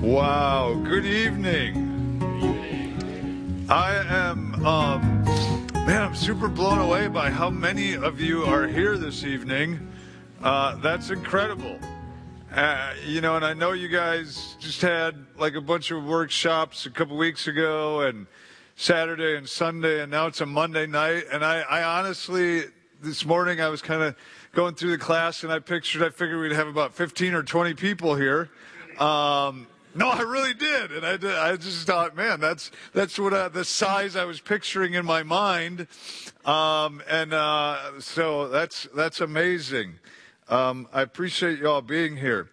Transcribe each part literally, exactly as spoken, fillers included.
Wow, good evening. I am, um, man, I'm super blown away by how many of you are here this evening. Uh, that's incredible. Uh, you know, and I know you guys just had like a bunch of workshops a couple weeks ago and Saturday and Sunday, and now it's a Monday night. And I, I honestly, this morning I was kind of going through the class and I pictured, I figured we'd have about fifteen or twenty people here. Um, No, I really did, and I did, I just thought, man, that's that's what I, the size I was picturing in my mind, um, and uh, so that's that's amazing. Um, I appreciate you all being here.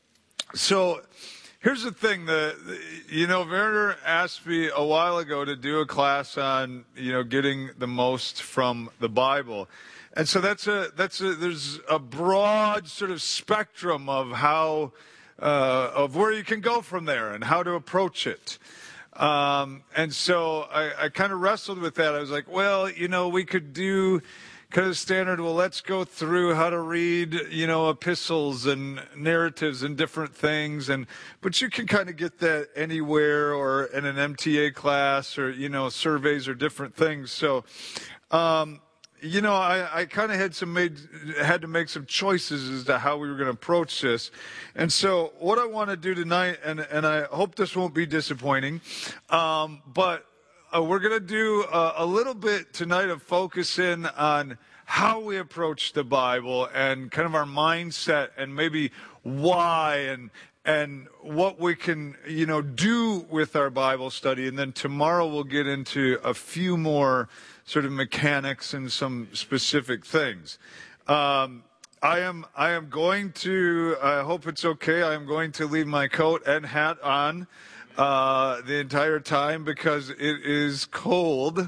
So, here's the thing: the, the you know, Werner asked me a while ago to do a class on you know getting the most from the Bible, and so that's a that's a there's a broad sort of spectrum of how. Uh, of where you can go from there and how to approach it. Um, and so I, I kind of wrestled with that. I was like, well, you know, we could do kind of standard, well, let's go through how to read, you know, epistles and narratives and different things. And but you can kind of get that anywhere or in an M T A class or, you know, surveys or different things. So, um, You know, I, I kind of had some made had to make some choices as to how we were going to approach this, and so what I want to do tonight, and and I hope this won't be disappointing, um, but uh, we're going to do a, a little bit tonight of focus in on how we approach the Bible and kind of our mindset and maybe why and. And what we can, you know, do with our Bible study. And then tomorrow we'll get into a few more sort of mechanics and some specific things. Um, I am I am going to, I hope it's okay, I am going to leave my coat and hat on uh, the entire time because it is cold.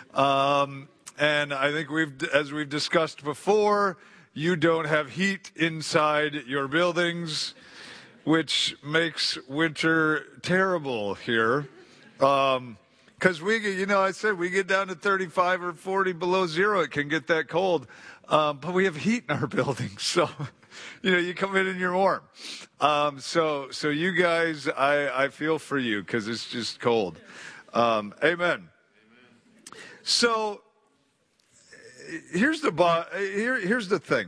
Um, and I think we've, as we've discussed before, you don't have heat inside your buildings, which makes winter terrible here. Um, Because we get, you know, I said we get down to thirty-five or forty below zero, it can get that cold. Um, but we have heat in our buildings, so, you know, you come in and you're warm. Um, so, so you guys, I, I feel for you because it's just cold. Um, amen. Amen. So, here's the bo- here, here's the thing.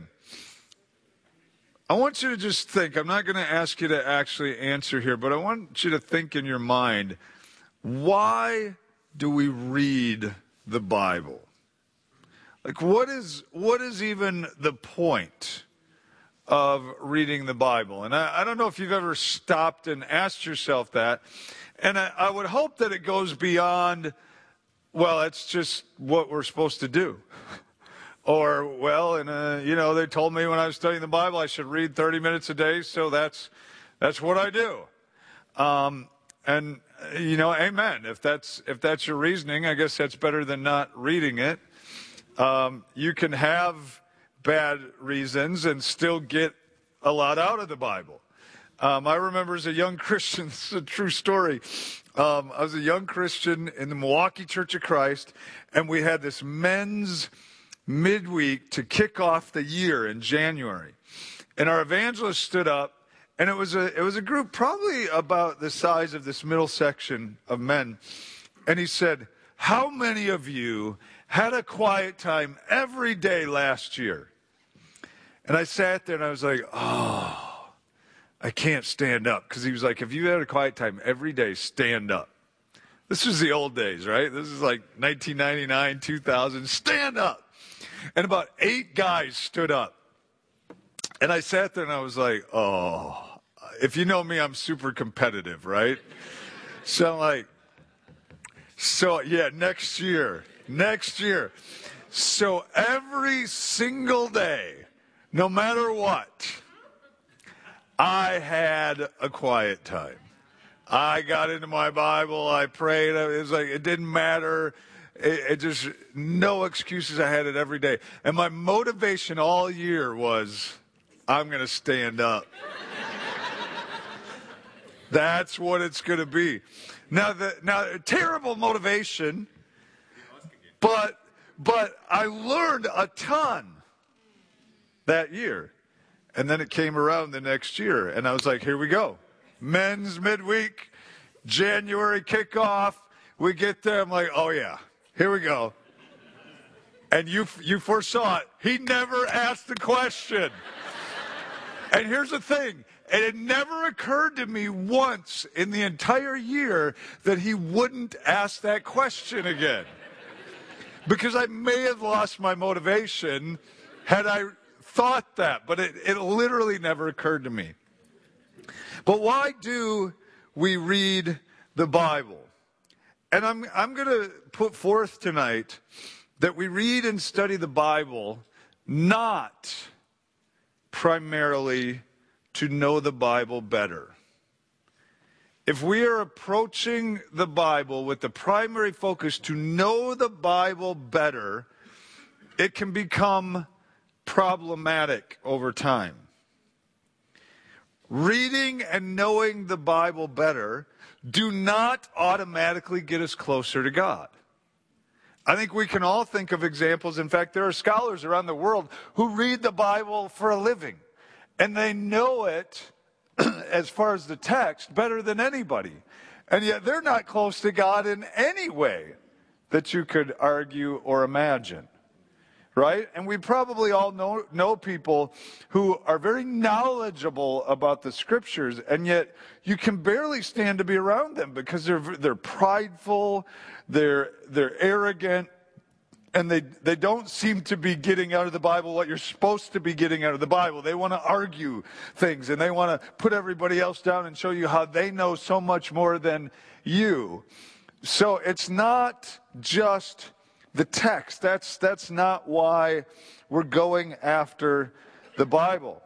I want you to just think, I'm not going to ask you to actually answer here, but I want you to think in your mind, why do we read the Bible? Like, what is what is even the point of reading the Bible? And I, I don't know if you've ever stopped and asked yourself that. And I, I would hope that it goes beyond, well, it's just what we're supposed to do. Or, well, and uh, you know, they told me when I was studying the Bible I should read thirty minutes a day, so that's that's what I do. Um, and you know, amen. If that's if that's your reasoning, I guess that's better than not reading it. Um, you can have bad reasons and still get a lot out of the Bible. Um, I remember as a young Christian, this is a true story. Um, I was a young Christian in the Milwaukee Church of Christ, and we had this men's midweek to kick off the year in January. And our evangelist stood up, and it was a it was a group probably about the size of this middle section of men. And he said, "How many of you had a quiet time every day last year?" And I sat there and I was like, oh, I can't stand up. Because he was like, if you had a quiet time every day, stand up. This was the old days, right? This is like nineteen ninety-nine, two thousand. Stand up. And about eight guys stood up. And I sat there and I was like, oh, if you know me, I'm super competitive, right? So I'm like, so yeah, next year, next year. So every single day, no matter what, I had a quiet time. I got into my Bible, I prayed, it was like, it didn't matter. It, it just, no excuses. I had it every day. And my motivation all year was, I'm going to stand up. That's what it's going to be. Now, the, now, terrible motivation, but, but I learned a ton that year. And then it came around the next year, and I was like, here we go. men's midweek, January kickoff. We get there, I'm like, oh yeah, here we go. And you you foresaw it. He never asked the question. And here's the thing. And it never occurred to me once in the entire year that he wouldn't ask that question again. Because I may have lost my motivation had I thought that. But it, it literally never occurred to me. But why do we read the Bible? And I'm, I'm going to put forth tonight that we read and study the Bible not primarily to know the Bible better. If we are approaching the Bible with the primary focus to know the Bible better, it can become problematic over time. Reading and knowing the Bible better do not automatically get us closer to God. I think we can all think of examples. In fact, there are scholars around the world who read the Bible for a living, and they know it as far as the text better than anybody. And yet they're not close to God in any way that you could argue or imagine. Right? And we probably all know, know people who are very knowledgeable about the scriptures, and yet you can barely stand to be around them because they're they're prideful, they're they're arrogant, and they, they don't seem to be getting out of the Bible what you're supposed to be getting out of the Bible. They want to argue things, and they want to put everybody else down and show you how they know so much more than you. So it's not just the text. That's, that's not why we're going after the Bible.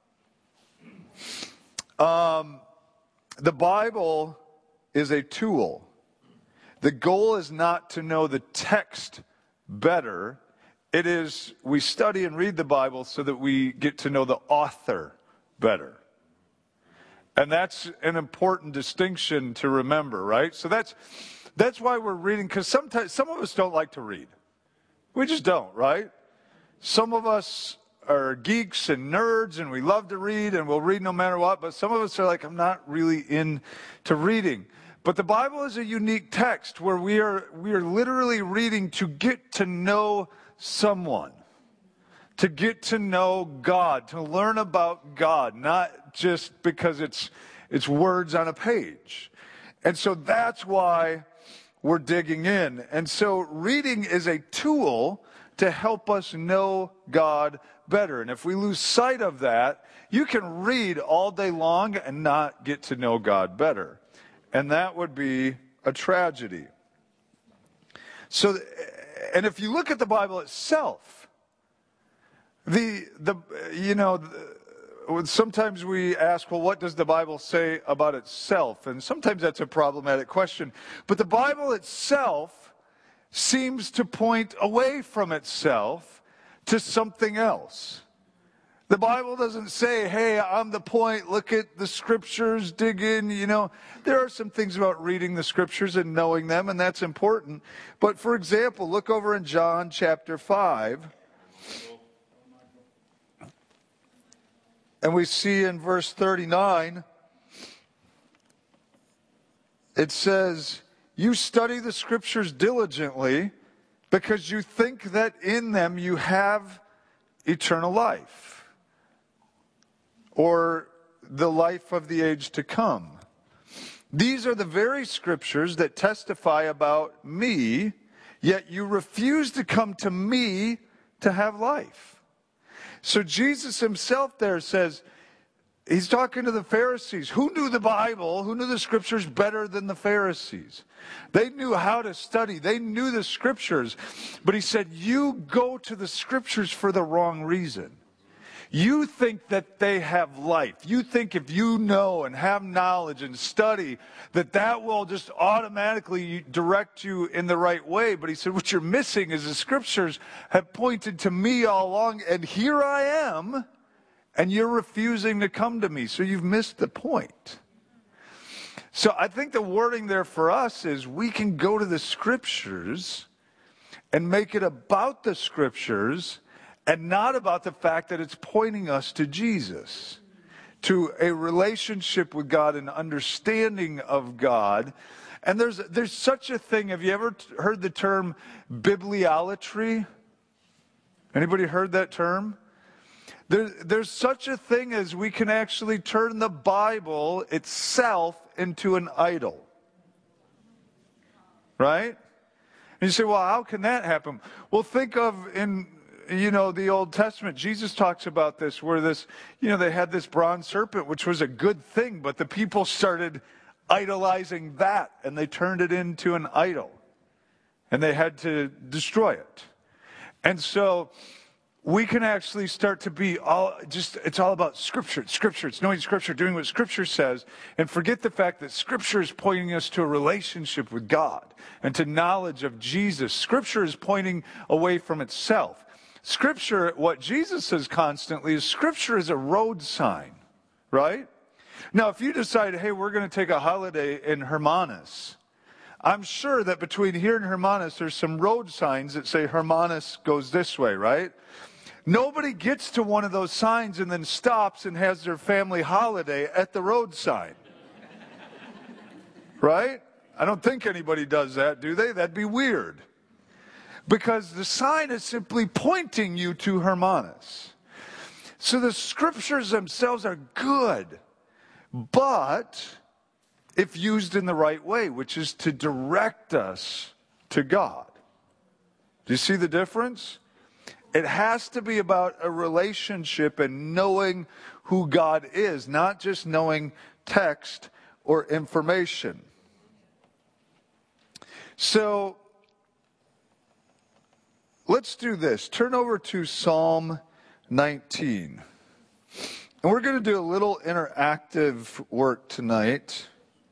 Um, the Bible is a tool. The goal is not to know the text better. It is we study and read the Bible so that we get to know the author better. And that's an important distinction to remember, right? So that's that's why we're reading, because sometimes some of us don't like to read. We just don't, right? Some of us are geeks and nerds and we love to read and we'll read no matter what, but some of us are like, I'm not really into reading. But the Bible is a unique text where we are we are literally reading to get to know someone, to get to know God, to learn about God, not just because it's it's words on a page. And so that's why we're digging in. And so reading is a tool to help us know God better. And if we lose sight of that, you can read all day long and not get to know God better. And that would be a tragedy. So, and if you look at the Bible itself, the, the you know, the, sometimes we ask, well, what does the Bible say about itself? And sometimes that's a problematic question. But the Bible itself seems to point away from itself to something else. The Bible doesn't say, hey, I'm the point, look at the scriptures, dig in, you know. There are some things about reading the scriptures and knowing them, and that's important. But for example, look over in John chapter five. And we see in verse thirty-nine, it says, you study the scriptures diligently because you think that in them you have eternal life, or the life of the age to come. These are the very scriptures that testify about me, yet you refuse to come to me to have life. So Jesus himself there says, he's talking to the Pharisees. Who knew the Bible? Who knew the scriptures better than the Pharisees? They knew how to study. They knew the scriptures. But he said, you go to the scriptures for the wrong reason. You think that they have life. You think if you know and have knowledge and study, that that will just automatically direct you in the right way. But he said, what you're missing is the scriptures have pointed to me all along, and here I am, and you're refusing to come to me. So you've missed the point. So I think the wording there for us is we can go to the scriptures and make it about the scriptures and not about the fact that it's pointing us to Jesus. to a relationship with God, an understanding of God. And there's there's such a thing. Have you ever heard the term bibliolatry? Anybody heard that term? There, there's such a thing as we can actually turn the Bible itself into an idol. Right? And you say, well, how can that happen? Well, think of in, you know, the Old Testament, Jesus talks about this, where this, you know, they had this bronze serpent, which was a good thing, but the people started idolizing that, and they turned it into an idol. And they had to destroy it. And so we can actually start to be all just, it's all about Scripture. It's Scripture. It's knowing Scripture, doing what Scripture says, and forget the fact that Scripture is pointing us to a relationship with God and to knowledge of Jesus. Scripture is pointing away from itself. Scripture, what Jesus says constantly is Scripture is a road sign, right? Now, if you decide, hey, we're going to take a holiday in Hermanus, I'm sure that between here and Hermanus, there's some road signs that say Hermanus goes this way, right? Nobody gets to one of those signs and then stops and has their family holiday at the road sign. Right? I don't think anybody does that, do they? That'd be weird. Because the sign is simply pointing you to Hermanus. So the scriptures themselves are good, but if used in the right way, which is to direct us to God. Do you see the difference? It has to be about a relationship and knowing who God is, not just knowing text or information. So, let's do this. Turn over to Psalm nineteen. And we're going to do a little interactive work tonight.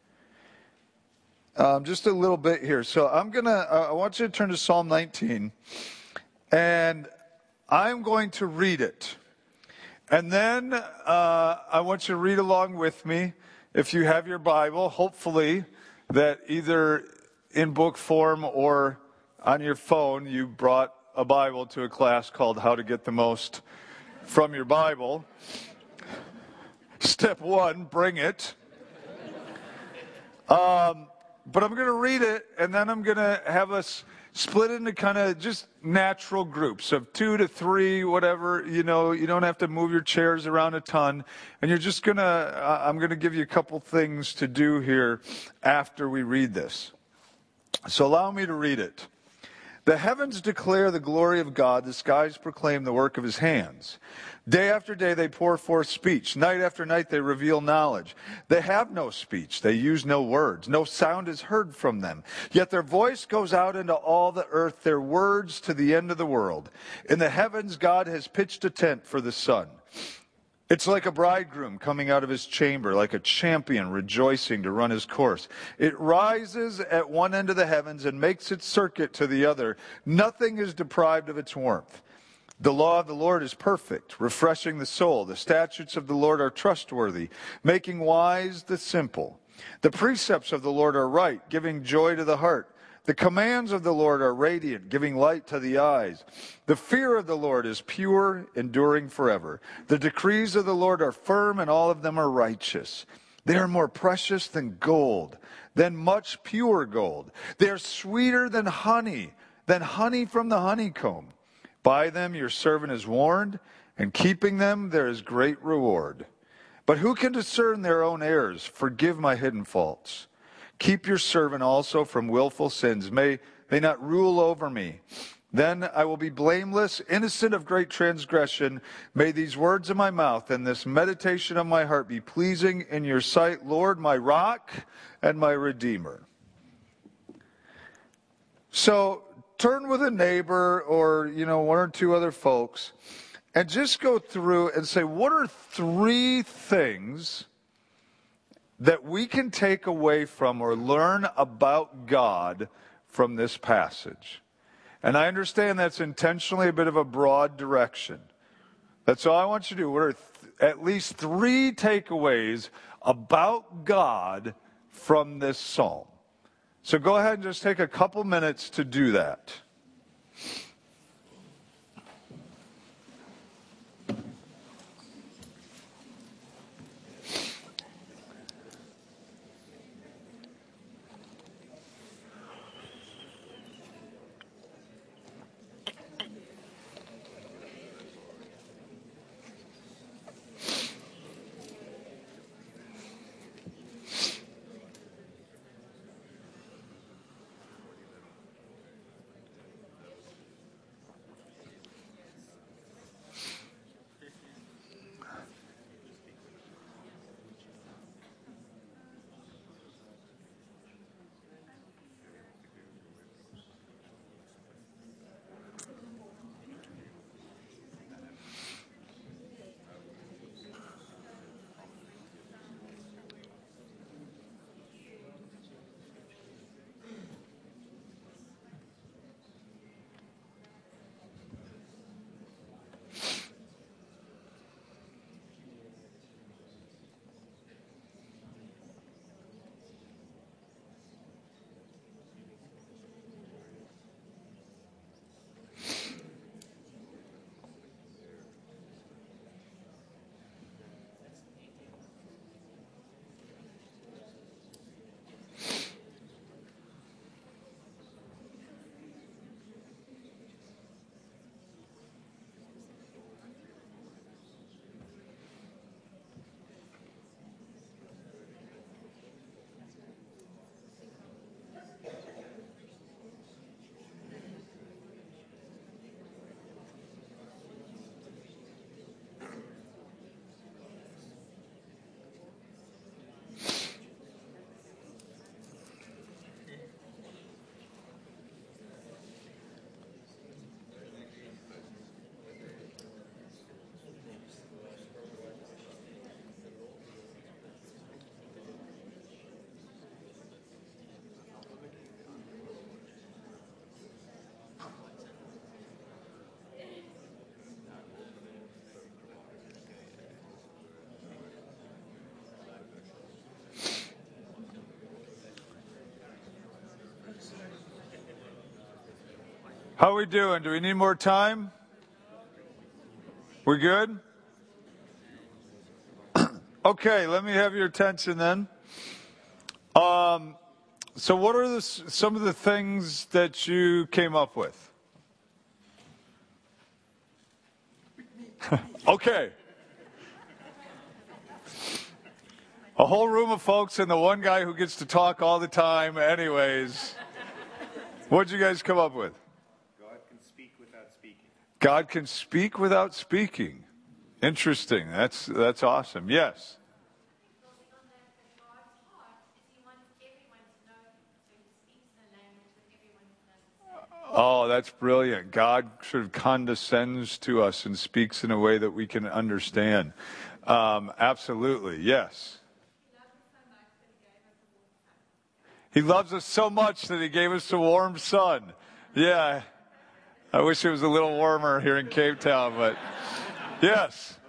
Um, just a little bit here. So I'm going to, uh, I want you to turn to Psalm nineteen. And I'm going to read it. And then uh, I want you to read along with me. If you have your Bible, hopefully that either in book form or on your phone, you brought a Bible to a class called How to Get the Most from Your Bible. Step one, bring it. Um, but I'm going to read it, and then I'm going to have us split into kind of just natural groups of two to three, whatever. You know, you don't have to move your chairs around a ton. And you're just going to, uh, I'm going to give you a couple things to do here after we read this. So allow me to read it. The heavens declare the glory of God. The skies proclaim the work of his hands. Day after day they pour forth speech. Night after night they reveal knowledge. They have no speech. They use no words. No sound is heard from them. Yet their voice goes out into all the earth, their words to the end of the world. In the heavens God has pitched a tent for the sun. It's like a bridegroom coming out of his chamber, like a champion rejoicing to run his course. It rises at one end of the heavens and makes its circuit to the other. Nothing is deprived of its warmth. The law of the Lord is perfect, refreshing the soul. The statutes of the Lord are trustworthy, making wise the simple. The precepts of the Lord are right, giving joy to the heart. The commands of the Lord are radiant, giving light to the eyes. The fear of the Lord is pure, enduring forever. The decrees of the Lord are firm, and all of them are righteous. They are more precious than gold, than much pure gold. They are sweeter than honey, than honey from the honeycomb. By them your servant is warned, and keeping them there is great reward. But who can discern their own errors? Forgive my hidden faults. Keep your servant also from willful sins. May they not rule over me. Then I will be blameless, innocent of great transgression. May these words of my mouth and this meditation of my heart be pleasing in your sight, Lord, my rock and my redeemer. So turn with a neighbor or, you know, one or two other folks and just go through and say, what are three things that we can take away from or learn about God from this passage? And I understand that's intentionally a bit of a broad direction. That's all I want you to do. What are th- at least three takeaways about God from this psalm? So go ahead and just take a couple minutes to do that. How we doing? Do we need more time? We good? Okay, let me have your attention then. Um, so what are the, some of the things that you came up with? Okay. A whole room of folks and the one guy who gets to talk all the time anyways. What'd you guys come up with? God can speak without speaking. God can speak without speaking. Interesting. That's that's awesome. Yes. Oh, that's brilliant. God sort of condescends to us and speaks in a way that we can understand. Um, absolutely. Yes. He loves us so much that he gave us a warm sun. Yeah. I wish it was a little warmer here in Cape Town, but yes.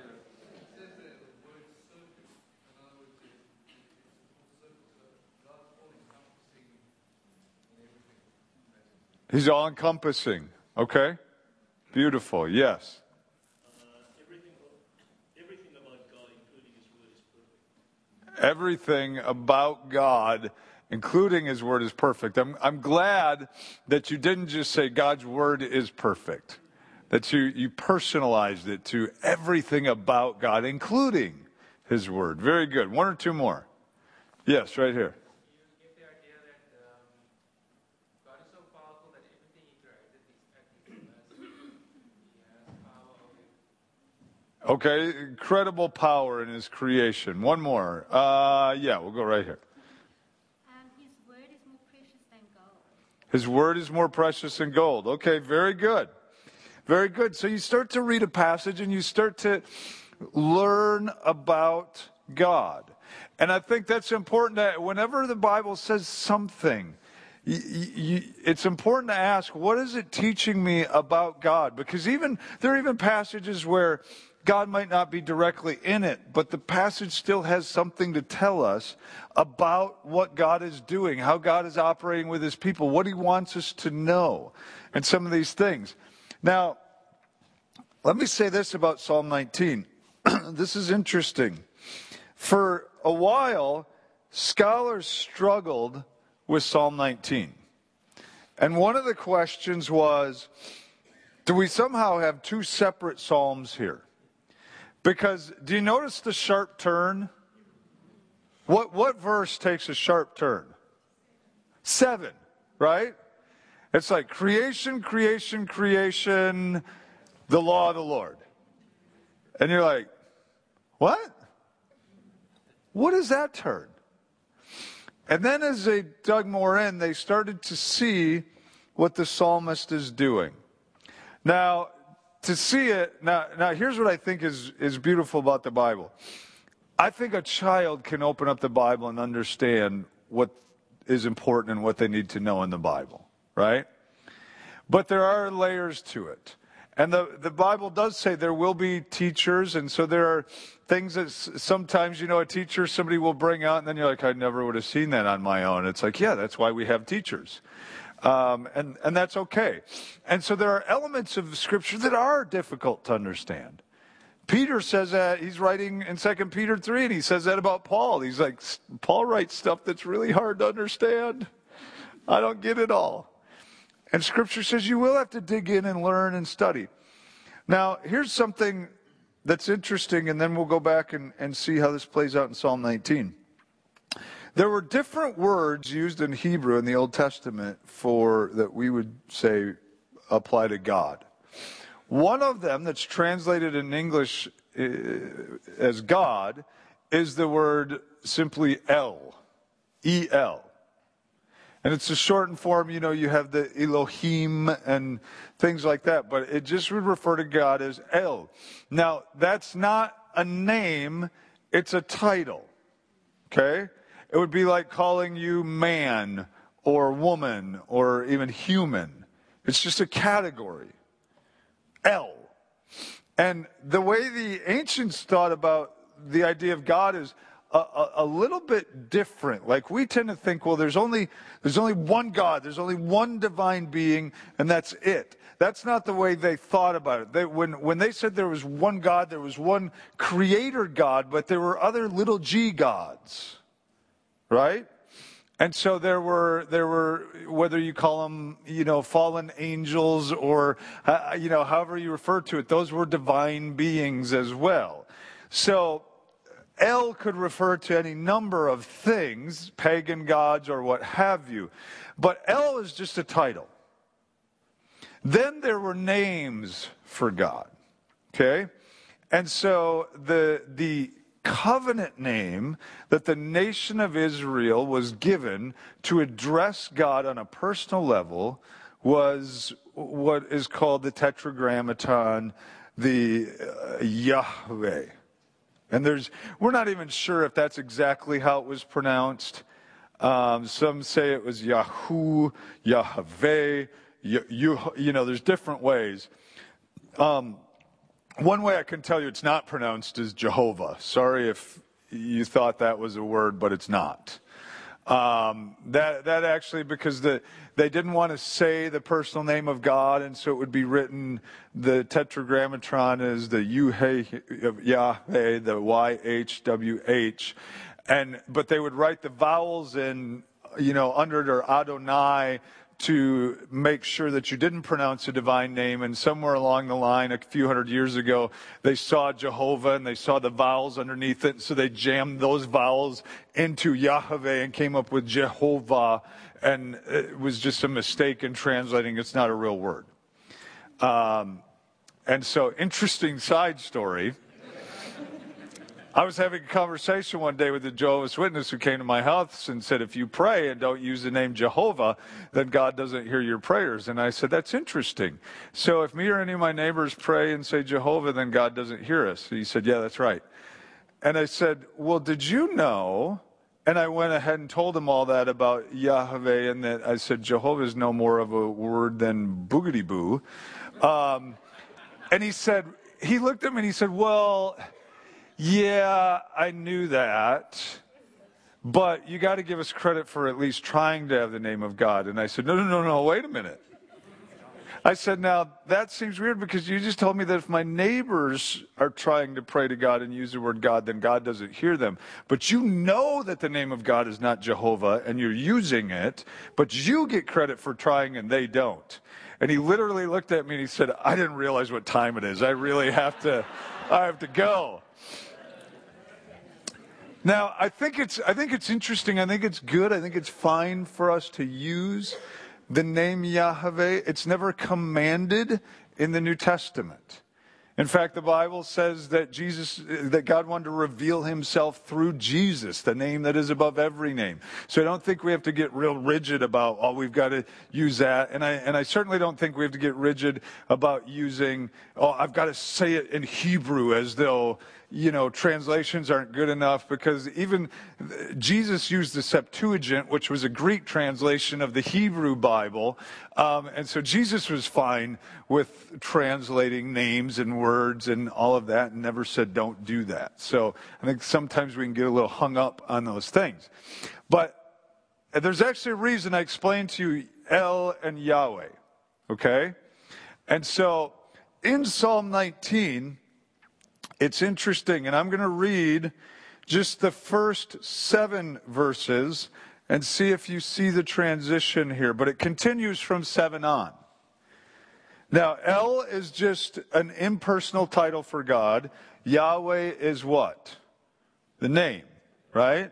He's all encompassing. Okay. Beautiful. Yes. Uh, everything, everything about God, including His Word, is perfect. Everything about God, including His Word, is perfect. I'm, I'm glad that you didn't just say God's Word is perfect, that you, you personalized it to everything about God, including His Word. Very good. One or two more. Yes, right here. You give the idea that um, God is so powerful that everything He created is acting as He has power over it. Okay, incredible power in His creation. One more. Uh, yeah, we'll go right here. Um, his word is more precious than gold. His word is more precious than gold. Okay, very good. Very good. So you start to read a passage and you start to learn about God. And I think that's important that whenever the Bible says something, you, you, it's important to ask, what is it teaching me about God? Because even there are even passages where God might not be directly in it, but the passage still has something to tell us about what God is doing, how God is operating with His people, what He wants us to know, and some of these things. Now, let me say this about Psalm nineteen. This is interesting. For a while, scholars struggled with Psalm nineteen. And one of the questions was, do we somehow have two separate psalms here? Because, do you notice the sharp turn? What, what verse takes a sharp turn? Seven, right? It's like creation, creation, creation, the law of the Lord. And you're like, what? What is that turn? And then as they dug more in, they started to see what the psalmist is doing. Now, to see it, now, now here's what I think is, is beautiful about the Bible. I think a child can open up the Bible and understand what is important and what they need to know in the Bible, right? But there are layers to it. And the, the Bible does say there will be teachers, and so there are things that sometimes, you know, a teacher, somebody will bring out, and then you're like, I never would have seen that on my own. It's like, yeah, that's why we have teachers. Um, and, and that's okay. And so there are elements of Scripture that are difficult to understand. Peter says that, he's writing in Second Peter three, and he says that about Paul. He's like, Paul writes stuff that's really hard to understand. I don't get it all. And Scripture says you will have to dig in and learn and study. Now, here's something that's interesting, and then we'll go back and, and see how this plays out in Psalm nineteen. There were different words used in Hebrew in the Old Testament for that we would say apply to God. One of them that's translated in English as God is the word simply El, E L. And it's a shortened form, you know, you have the Elohim and things like that, but it just would refer to God as El. Now, that's not a name, it's a title, okay? It would be like calling you man or woman or even human. It's just a category. El. And the way the ancients thought about the idea of God is a, a, a little bit different. Like we tend to think, well, there's only there's only one God, there's only one divine being, and that's it. That's not the way they thought about it. They, when, when they said there was one God, there was one creator God, but there were other little g gods, right? And so there were, there were, whether you call them, you know, fallen angels or, uh, you know, however you refer to it, those were divine beings as well. So El could refer to any number of things, pagan gods or what have you. But El is just a title. Then there were names for God, okay? And so the the covenant name that the nation of Israel was given to address God on a personal level was what is called the Tetragrammaton, the uh, Yahweh. And there's we're not even sure if that's exactly how it was pronounced. Um, some say it was Yahu, Yahweh. You, you, you know, there's different ways. Um, one way I can tell you it's not pronounced is Jehovah. Sorry if you thought that was a word, but it's not. Um, that that actually, because the they didn't want to say the personal name of God, and so it would be written, the Tetragrammaton is the Yuhei Yahweh, the Y H W H, and but they would write the vowels in, you know, under it or Adonai, to make sure that you didn't pronounce a divine name. And somewhere along the line, a few hundred years ago, they saw Jehovah and they saw the vowels underneath it. So they jammed those vowels into Yahweh and came up with Jehovah. And it was just a mistake in translating. It's not a real word. Um, and so, interesting side story. I was having a conversation one day with a Jehovah's Witness who came to my house and said, if you pray and don't use the name Jehovah, then God doesn't hear your prayers. And I said, that's interesting. So if me or any of my neighbors pray and say Jehovah, then God doesn't hear us. He said, yeah, that's right. And I said, well, did you know? And I went ahead and told him all that about Yahweh, and that I said, Jehovah is no more of a word than boogity boo. Um, and he said, he looked at me and he said, well, yeah, I knew that, but you got to give us credit for at least trying to have the name of God. And I said, no, no, no, no, wait a minute. I said, now, that seems weird because you just told me that if my neighbors are trying to pray to God and use the word God, then God doesn't hear them. But you know that the name of God is not Jehovah, and you're using it, but you get credit for trying and they don't. And he literally looked at me and he said, I didn't realize what time it is. I really have to, I have to go. Now, I think it's I think it's interesting. I think it's good. I think it's fine for us to use the name Yahweh. It's never commanded in the New Testament. In fact, the Bible says that Jesus, that God wanted to reveal himself through Jesus, the name that is above every name. So I don't think we have to get real rigid about, oh, we've got to use that. And I, and I certainly don't think we have to get rigid about using, oh, I've got to say it in Hebrew as though, you know, translations aren't good enough, because even Jesus used the Septuagint, which was a Greek translation of the Hebrew Bible. Um, and so Jesus was fine with translating names and words and all of that, and never said don't do that. So I think sometimes we can get a little hung up on those things. But there's actually a reason I explained to you El and Yahweh, okay? And so in Psalm nineteen, it's interesting, and I'm going to read just the first seven verses and see if you see the transition here. But it continues from seven on. Now, El is just an impersonal title for God. Yahweh is what? The name, right?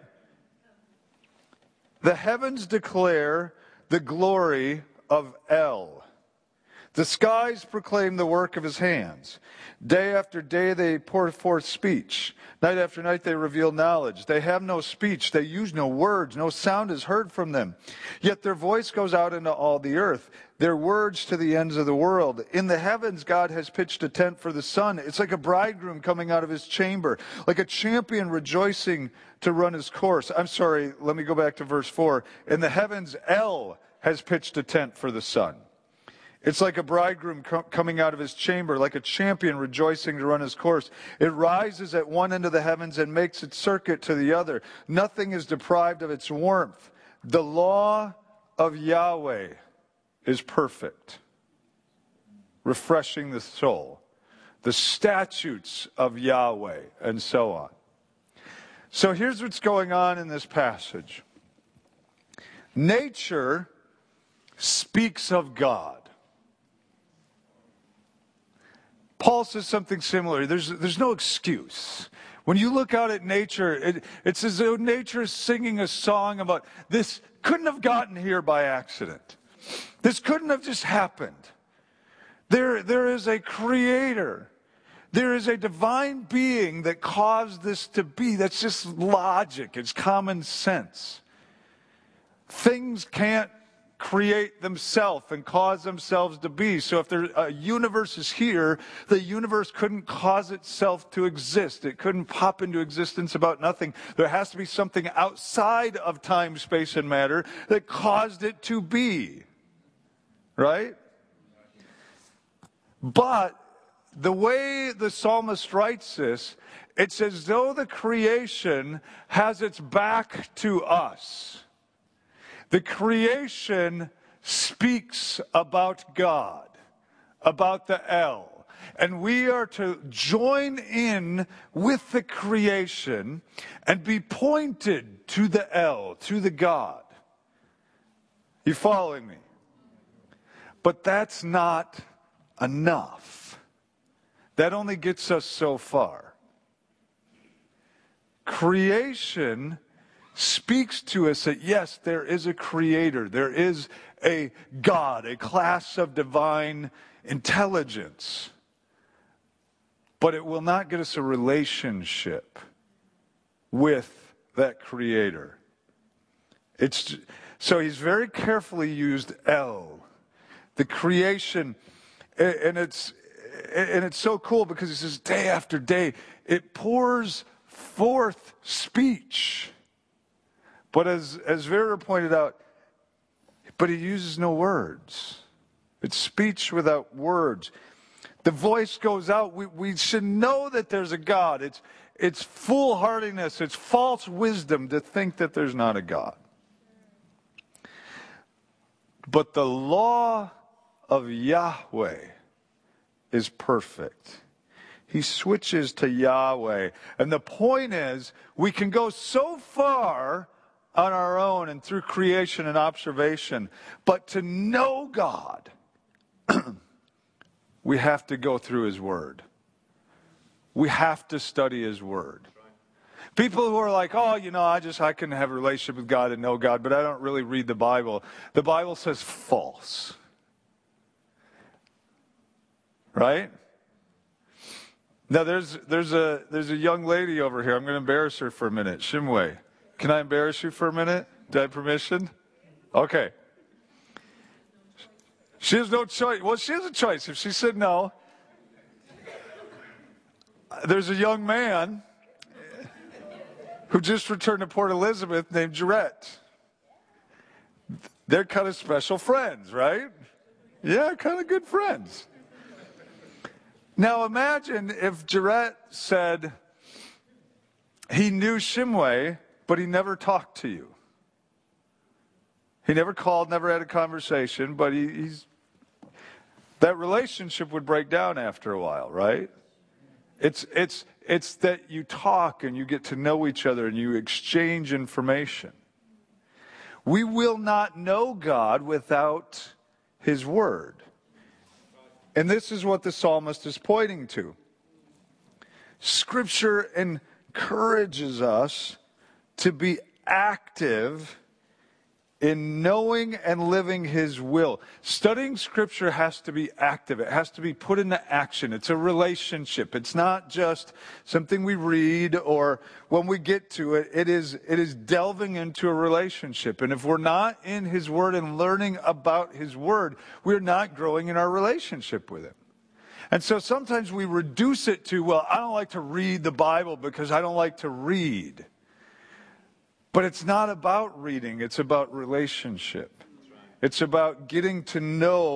The heavens declare the glory of El. The skies proclaim the work of his hands. Day after day they pour forth speech. Night after night they reveal knowledge. They have no speech. They use no words. No sound is heard from them. Yet their voice goes out into all the earth. Their words to the ends of the world. In the heavens God has pitched a tent for the sun. It's like a bridegroom coming out of his chamber. Like a champion rejoicing to run his course. I'm sorry, let me go back to verse four. In the heavens El has pitched a tent for the sun. It's like a bridegroom co- coming out of his chamber, like a champion rejoicing to run his course. It rises at one end of the heavens and makes its circuit to the other. Nothing is deprived of its warmth. The law of Yahweh is perfect, refreshing the soul. The statutes of Yahweh, and so on. So here's what's going on in this passage. Nature speaks of God. Paul says something similar. There's, there's no excuse. When you look out at nature, it, it's as though nature is singing a song about this couldn't have gotten here by accident. This couldn't have just happened. There, there is a creator. There is a divine being that caused this to be. That's just logic. It's common sense. Things can't create themselves and cause themselves to be. So if there, a universe is here, the universe couldn't cause itself to exist. It couldn't pop into existence about nothing. There has to be something outside of time, space, and matter that caused it to be. Right? But the way the psalmist writes this, it's as though the creation has its back to us. The creation speaks about God, about the El. And we are to join in with the creation and be pointed to the El, to the God. You following me? But that's not enough. That only gets us so far. Creation speaks to us that yes, there is a creator, there is a God, a class of divine intelligence. But it will not get us a relationship with that creator. It's so he's very carefully used El, the creation, and it's and it's so cool because he says day after day it pours forth speech. But as, as Vera pointed out, but he uses no words. It's speech without words. The voice goes out. We, we should know that there's a God. It's, it's foolhardiness. It's false wisdom to think that there's not a God. But the law of Yahweh is perfect. He switches to Yahweh. And the point is, we can go so far on our own and through creation and observation. But to know God, we have to go through His Word. We have to study His Word. People who are like, oh, you know, I just, I can have a relationship with God and know God, but I don't really read the Bible. The Bible says false. Right? Now there's there's a there's a young lady over here. I'm going to embarrass her for a minute. Shimwei. Can I embarrass you for a minute? Do I have permission? Okay. She has no choice. Well, she has a choice. If she said no, there's a young man who just returned to Port Elizabeth named Jarrett. They're kind of special friends, right? Yeah, kind of good friends. Now imagine if Jarrett said he knew Shimwei, but he never talked to you. He never called, never had a conversation, but he, he's that relationship would break down after a while, right? It's it's it's that you talk and you get to know each other and you exchange information. We will not know God without His Word. And this is what the psalmist is pointing to. Scripture encourages us to be active in knowing and living His will. Studying Scripture has to be active. It has to be put into action. It's a relationship. It's not just something we read or when we get to it. It is, it is delving into a relationship. And if we're not in His Word and learning about His Word, we're not growing in our relationship with Him. And so sometimes we reduce it to, well, I don't like to read the Bible because I don't like to read. But it's not about reading, it's about relationship. It's about getting to know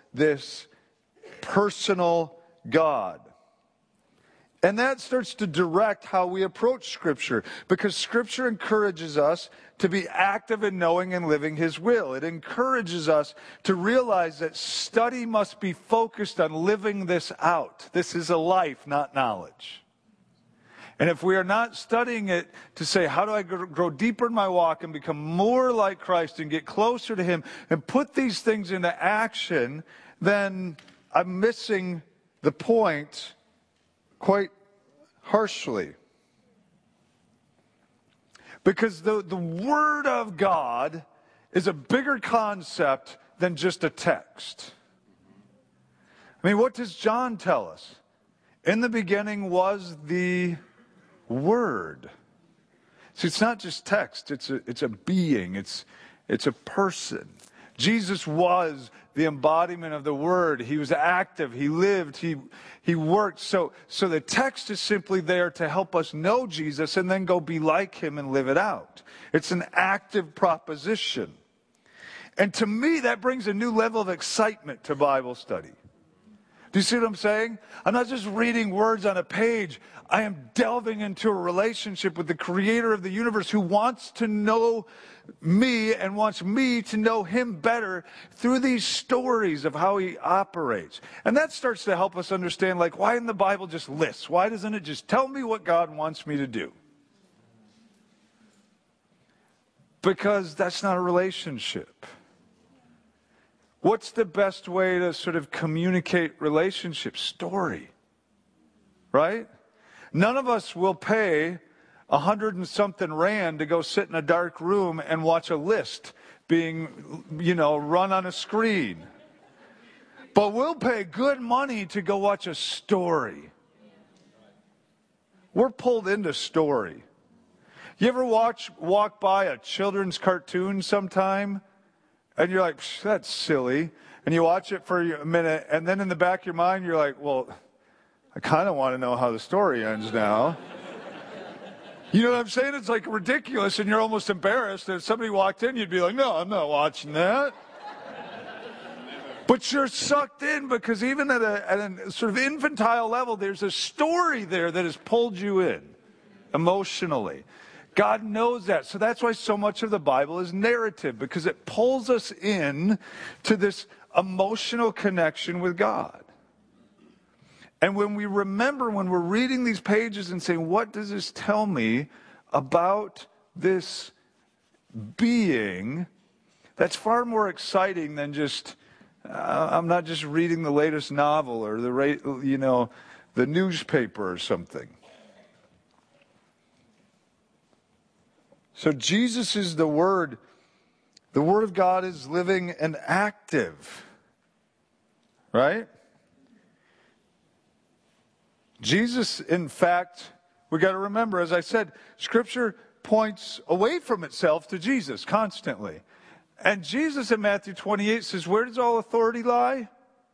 this personal God. And that starts to direct how we approach Scripture, because Scripture encourages us to be active in knowing and living His will. It encourages us to realize that study must be focused on living this out. This is a life, not knowledge. And if we are not studying it to say, how do I grow deeper in my walk and become more like Christ and get closer to Him and put these things into action, then I'm missing the point quite harshly. Because the, the Word of God is a bigger concept than just a text. I mean, what does John tell us? In the beginning was the Word. See, it's not just text, it's a, it's a being, it's, it's a person. Jesus was the embodiment of the Word. He was active, He lived, He, he worked. So, so the text is simply there to help us know Jesus and then go be like Him and live it out. It's an active proposition. And to me, that brings a new level of excitement to Bible study. Do you see what I'm saying? I'm not just reading words on a page. I am delving into a relationship with the Creator of the universe who wants to know me and wants me to know Him better through these stories of how He operates. And that starts to help us understand, like, why isn't the Bible just lists? Why doesn't it just tell me what God wants me to do? Because that's not a relationship. What's the best way to sort of communicate relationships? Story. Right? None of us will pay a hundred and something rand to go sit in a dark room and watch a list being, you know, run on a screen. But we'll pay good money to go watch a story. We're pulled into story. You ever watch, walk by a children's cartoon sometime? And you're like, that's silly. And you watch it for a minute, and then in the back of your mind, you're like, well, I kind of want to know how the story ends now. You know what I'm saying? It's like ridiculous, and you're almost embarrassed. If somebody walked in, you'd be like, no, I'm not watching that. But you're sucked in because even at a, at a sort of infantile level, there's a story there that has pulled you in emotionally. God knows that. So that's why so much of the Bible is narrative, because it pulls us in to this emotional connection with God. And when we remember, when we're reading these pages and saying, what does this tell me about this being, that's far more exciting than just, uh, I'm not just reading the latest novel or the, you know, the newspaper or something. So Jesus is the Word. The Word of God is living and active. Right? Jesus, in fact, we got to remember, as I said, Scripture points away from itself to Jesus constantly. And Jesus in Matthew twenty-eight says, where does all authority lie?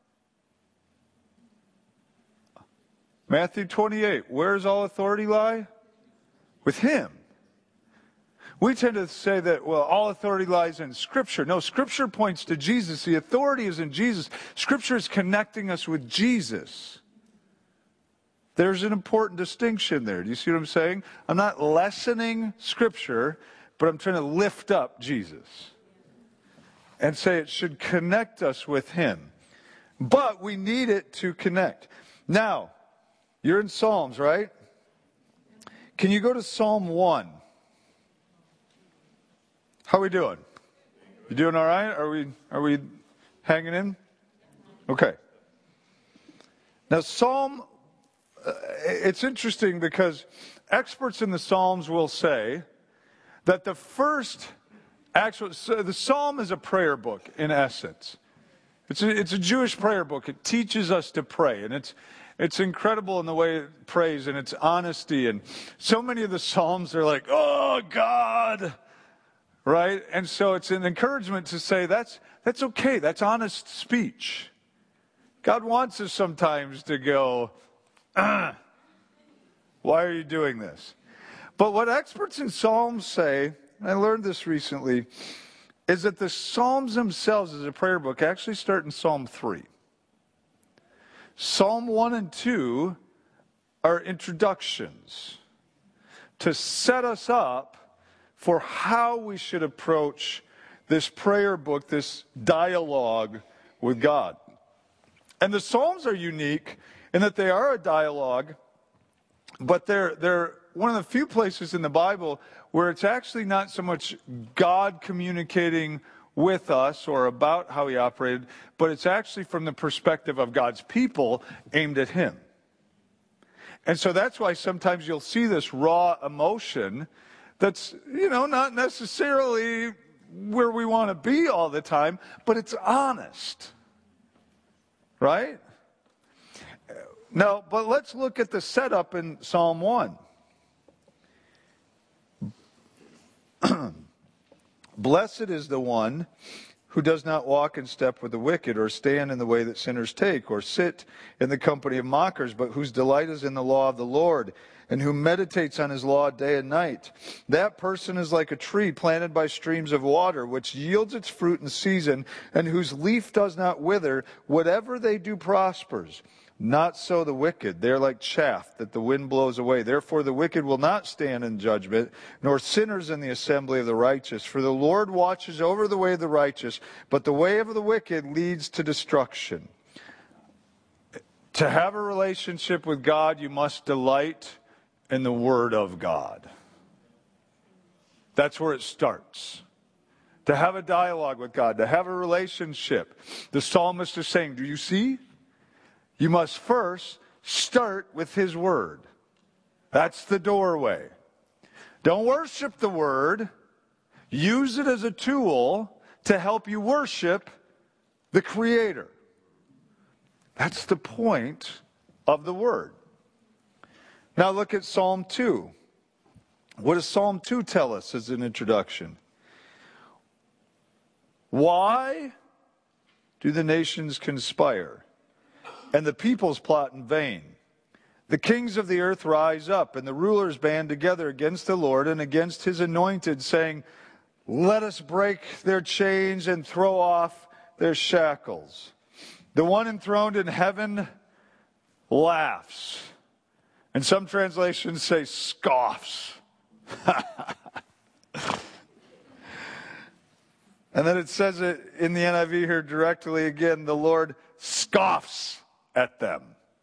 Matthew twenty-eight, where does all authority lie? With Him. We tend to say that, well, all authority lies in Scripture. No, Scripture points to Jesus. The authority is in Jesus. Scripture is connecting us with Jesus. There's an important distinction there. Do you see what I'm saying? I'm not lessening Scripture, but I'm trying to lift up Jesus and say it should connect us with Him. But we need it to connect. Now, you're in Psalms, right? Can you go to Psalm one? How are we doing? You doing all right? Are we are we hanging in? Okay. Now, Psalm, uh, it's interesting because experts in the Psalms will say that the first actual, so the Psalm is a prayer book in essence. It's a, it's a Jewish prayer book. It teaches us to pray, and it's it's incredible in the way it prays and its honesty. And so many of the Psalms are like, oh, God. Right? And so it's an encouragement to say that's that's okay. That's honest speech. God wants us sometimes to go, ah, why are you doing this? But what experts in Psalms say, and I learned this recently, is that the Psalms themselves as a prayer book actually start in Psalm three. Psalm one and two are introductions to set us up for how we should approach this prayer book, this dialogue with God. And the Psalms are unique in that they are a dialogue, but they're they're one of the few places in the Bible where it's actually not so much God communicating with us or about how he operated, but it's actually from the perspective of God's people aimed at him. And so that's why sometimes you'll see this raw emotion that's, you know, not necessarily where we want to be all the time, but it's honest. Right? Now, but let's look at the setup in Psalm one. Blessed is the one who does not walk in step with the wicked, or stand in the way that sinners take, or sit in the company of mockers, but whose delight is in the law of the Lord, and who meditates on his law day and night. That person is like a tree planted by streams of water, which yields its fruit in season, and whose leaf does not wither. Whatever they do prospers. Not so the wicked. They are like chaff that the wind blows away. Therefore the wicked will not stand in judgment, nor sinners in the assembly of the righteous. For the Lord watches over the way of the righteous, but the way of the wicked leads to destruction. To have a relationship with God, you must delight in the Word of God. That's where it starts. To have a dialogue with God, to have a relationship. The psalmist is saying, do you see? You must first start with his word. That's the doorway. Don't worship the word. Use it as a tool to help you worship the Creator. That's the point of the word. Now look at Psalm two. What does Psalm two tell us as an introduction? Why do the nations conspire? And the peoples plot in vain. The kings of the earth rise up, and the rulers band together against the Lord and against his anointed, saying, let us break their chains and throw off their shackles. The one enthroned in heaven laughs. And some translations say scoffs. And then it says it in the N I V here directly again, the Lord scoffs at them.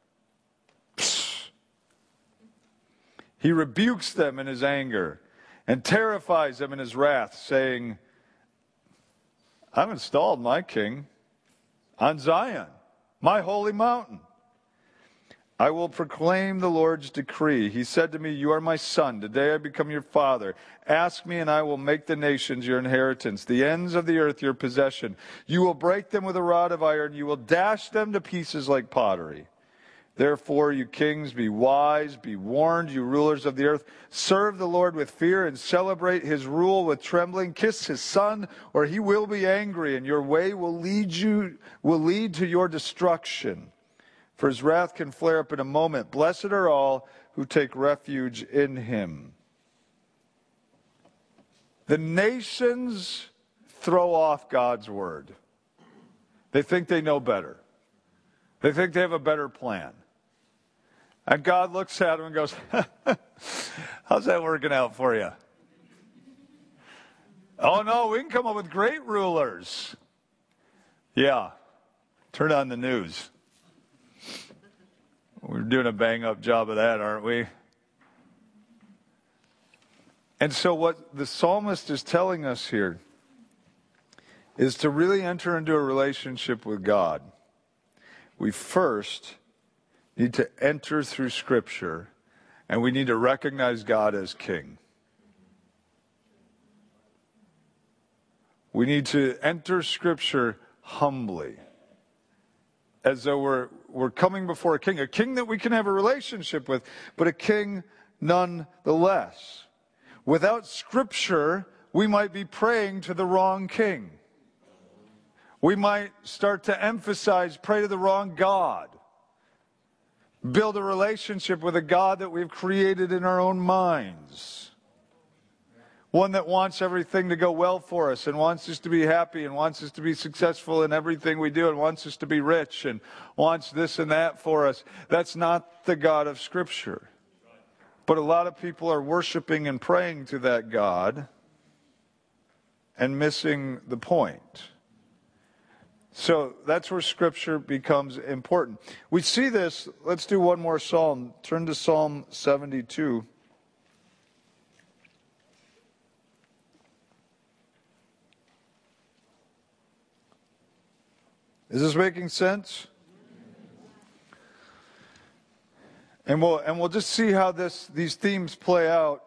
He rebukes them in his anger and terrifies them in his wrath, saying, I've installed my king on Zion, my holy mountain. I will proclaim the Lord's decree. He said to me, you are my son. Today I become your father. Ask me, and I will make the nations your inheritance, the ends of the earth your possession. You will break them with a rod of iron. You will dash them to pieces like pottery. Therefore, you kings, be wise, be warned, you rulers of the earth. Serve the Lord with fear and celebrate his rule with trembling. Kiss his son, or he will be angry, and your way will lead you will lead to your destruction. For his wrath can flare up in a moment. Blessed are all who take refuge in him. The nations throw off God's word. They think they know better. They think they have a better plan. And God looks at them and goes, how's that working out for you? Oh no, we can come up with great rulers. Yeah, turn on the news. We're doing a bang-up job of that, aren't we? And so what the psalmist is telling us here is to really enter into a relationship with God. We first need to enter through Scripture, and we need to recognize God as King. We need to enter Scripture humbly, as though we're, we're coming before a king, a king that we can have a relationship with, but a king nonetheless. Without Scripture, we might be praying to the wrong king. We might start to emphasize, pray to the wrong God. Build a relationship with a God that we've created in our own minds. One that wants everything to go well for us and wants us to be happy and wants us to be successful in everything we do and wants us to be rich and wants this and that for us. That's not the God of Scripture. But a lot of people are worshiping and praying to that God and missing the point. So that's where Scripture becomes important. We see this. Let's do one more psalm. Turn to Psalm seventy-two. Is this making sense? And we'll and we'll just see how this these themes play out.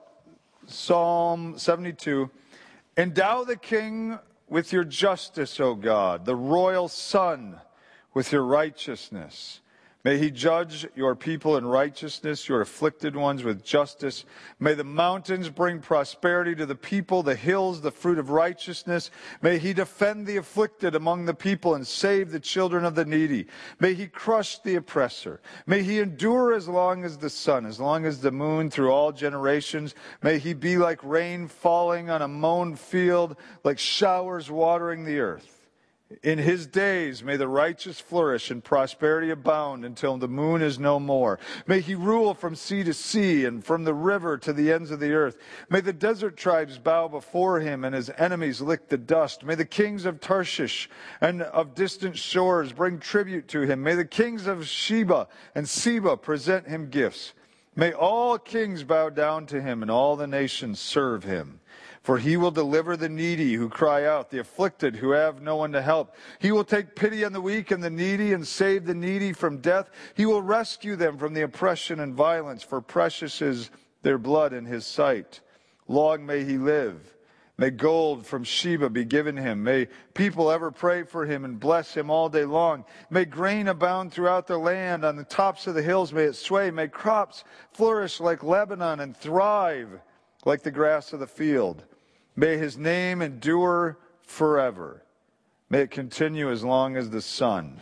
Psalm seventy-two. Endow the king with your justice, O God, the royal son with your righteousness. May he judge your people in righteousness, your afflicted ones with justice. May the mountains bring prosperity to the people, the hills the fruit of righteousness. May he defend the afflicted among the people and save the children of the needy. May he crush the oppressor. May he endure as long as the sun, as long as the moon through all generations. May he be like rain falling on a mown field, like showers watering the earth. In his days may the righteous flourish and prosperity abound until the moon is no more. May he rule from sea to sea and from the river to the ends of the earth. May the desert tribes bow before him and his enemies lick the dust. May the kings of Tarshish and of distant shores bring tribute to him. May the kings of Sheba and Seba present him gifts. May all kings bow down to him and all the nations serve him. For he will deliver the needy who cry out, the afflicted who have no one to help. He will take pity on the weak and the needy and save the needy from death. He will rescue them from the oppression and violence, for precious is their blood in his sight. Long may he live. May gold from Sheba be given him. May people ever pray for him and bless him all day long. May grain abound throughout the land. On the tops of the hills may it sway. May crops flourish like Lebanon and thrive like the grass of the field. May his name endure forever. May it continue as long as the sun.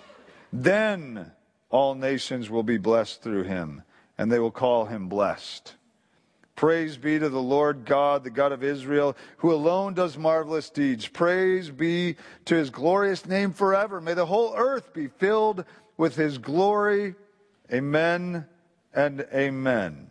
Then all nations will be blessed through him, and they will call him blessed. Praise be to the Lord God, the God of Israel, who alone does marvelous deeds. Praise be to his glorious name forever. May the whole earth be filled with his glory. Amen and amen.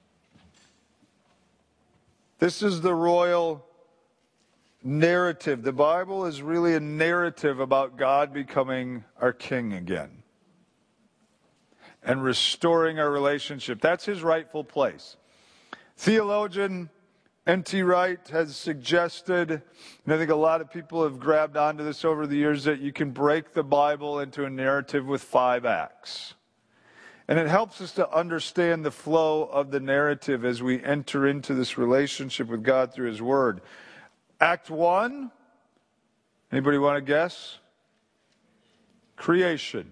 This is the royal narrative. The Bible is really a narrative about God becoming our king again and restoring our relationship. That's his rightful place. Theologian N T Wright has suggested, and I think a lot of people have grabbed onto this over the years, that you can break the Bible into a narrative with five acts. And it helps us to understand the flow of the narrative as we enter into this relationship with God through his word. Act one, anybody want to guess? Creation.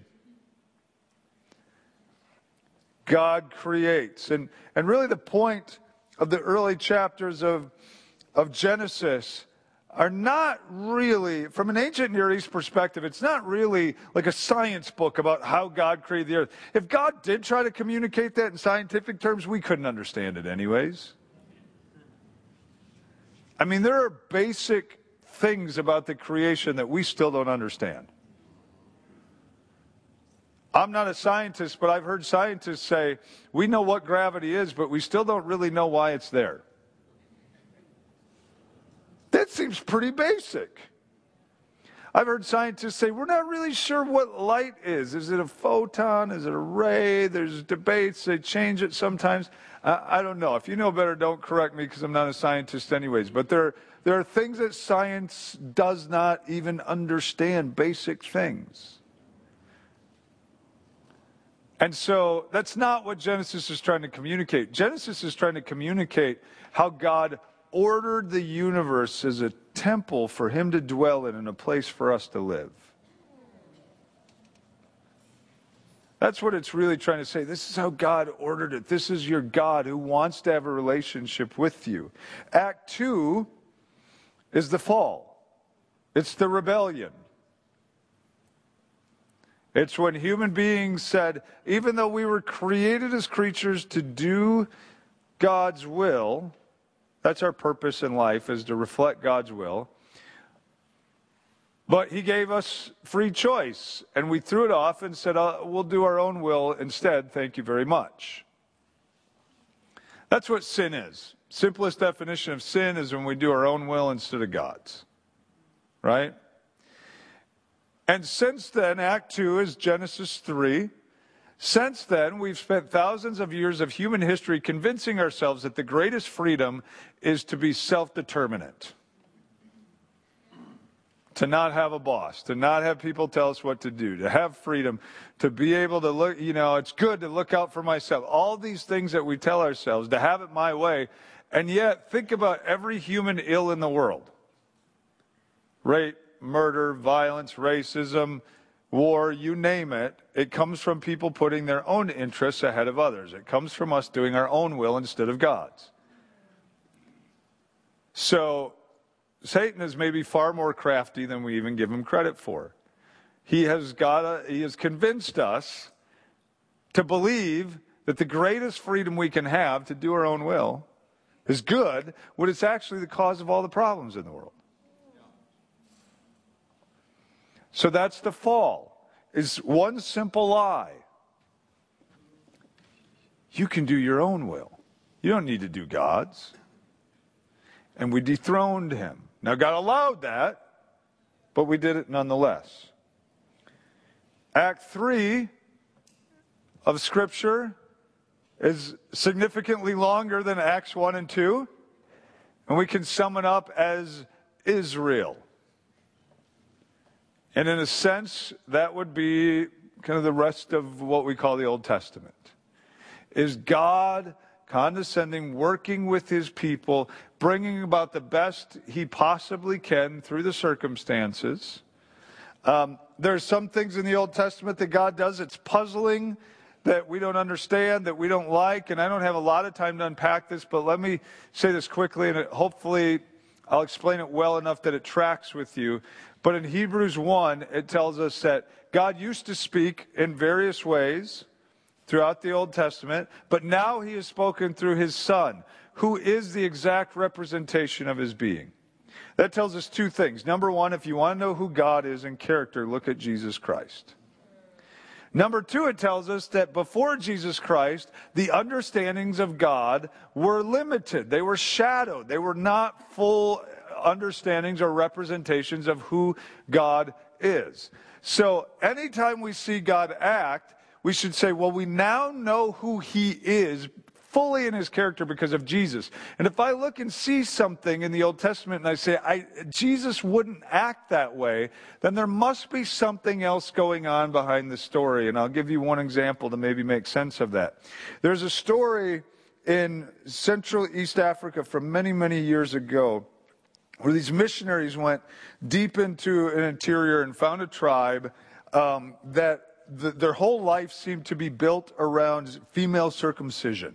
God creates. And, and really the point of the early chapters of, of Genesis are not really, from an ancient Near East perspective, it's not really like a science book about how God created the earth. If God did try to communicate that in scientific terms, we couldn't understand it anyways. I mean, there are basic things about the creation that we still don't understand. I'm not a scientist, but I've heard scientists say, we know what gravity is, but we still don't really know why it's there. That seems pretty basic. I've heard scientists say, we're not really sure what light is. Is it a photon? Is it a ray? There's debates. They change it sometimes. Uh, I don't know. If you know better, don't correct me because I'm not a scientist anyways. But there, there are things that science does not even understand, basic things. And so that's not what Genesis is trying to communicate. Genesis is trying to communicate how God ordered the universe as a temple for him to dwell in and a place for us to live. That's what it's really trying to say. This is how God ordered it. This is your God who wants to have a relationship with you. Act two is the fall. It's the rebellion. It's when human beings said, even though we were created as creatures to do God's will, That's our purpose in life, is to reflect God's will. But he gave us free choice, and we threw it off and said, uh, we'll do our own will instead, thank you very much. That's what sin is. Simplest definition of sin is when we do our own will instead of God's. Right? And since then, Act two is Genesis three. Since then, we've spent thousands of years of human history convincing ourselves that the greatest freedom is to be self-determinate. To not have a boss, to not have people tell us what to do, to have freedom, to be able to look, you know, it's good to look out for myself. All these things that we tell ourselves, to have it my way. And yet, think about every human ill in the world. Rape, murder, violence, racism, war, you name it. It comes from people putting their own interests ahead of others. It comes from us doing our own will instead of God's. So, Satan is maybe far more crafty than we even give him credit for. He has got a, he has convinced us to believe that the greatest freedom we can have to do our own will is good, when it's actually the cause of all the problems in the world. So that's the fall, is one simple lie. You can do your own will. You don't need to do God's. And we dethroned him. Now, God allowed that, but we did it nonetheless. Act three of Scripture is significantly longer than Acts one and two, and we can sum it up as Israel. And in a sense, that would be kind of the rest of what we call the Old Testament. Is God condescending, working with his people, bringing about the best he possibly can through the circumstances. Um, there's some things in the Old Testament that God does that's puzzling, that we don't understand, that we don't like, and I don't have a lot of time to unpack this, but let me say this quickly, and it, hopefully I'll explain it well enough that it tracks with you. But in Hebrews one, it tells us that God used to speak in various ways throughout the Old Testament, but now he has spoken through his Son, who is the exact representation of his being. That tells us two things. Number one, if you want to know who God is in character, look at Jesus Christ. Number two, it tells us that before Jesus Christ, the understandings of God were limited. They were shadowed. They were not full understandings or representations of who God is. So anytime we see God act, we should say, well, we now know who he is fully in his character because of Jesus. And if I look and see something in the Old Testament and I say, I, Jesus wouldn't act that way, then there must be something else going on behind the story. And I'll give you one example to maybe make sense of that. There's a story in Central East Africa from many, many years ago where these missionaries went deep into an interior and found a tribe um, that The, their whole life seemed to be built around female circumcision.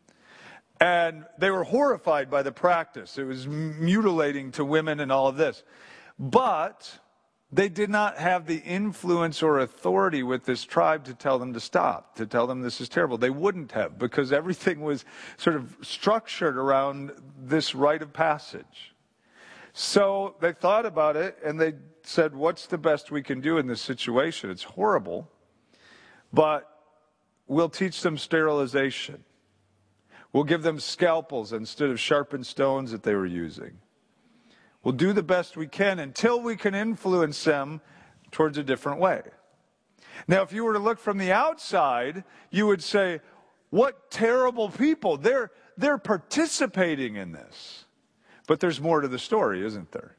And they were horrified by the practice. It was mutilating to women and all of this. But they did not have the influence or authority with this tribe to tell them to stop, to tell them this is terrible. They wouldn't have, because everything was sort of structured around this rite of passage. So they thought about it and they said, what's the best we can do in this situation? It's horrible. But we'll teach them sterilization. We'll give them scalpels instead of sharpened stones that they were using. We'll do the best we can until we can influence them towards a different way. Now, if you were to look from the outside, you would say, what terrible people. They're, they're participating in this. But there's more to the story, isn't there?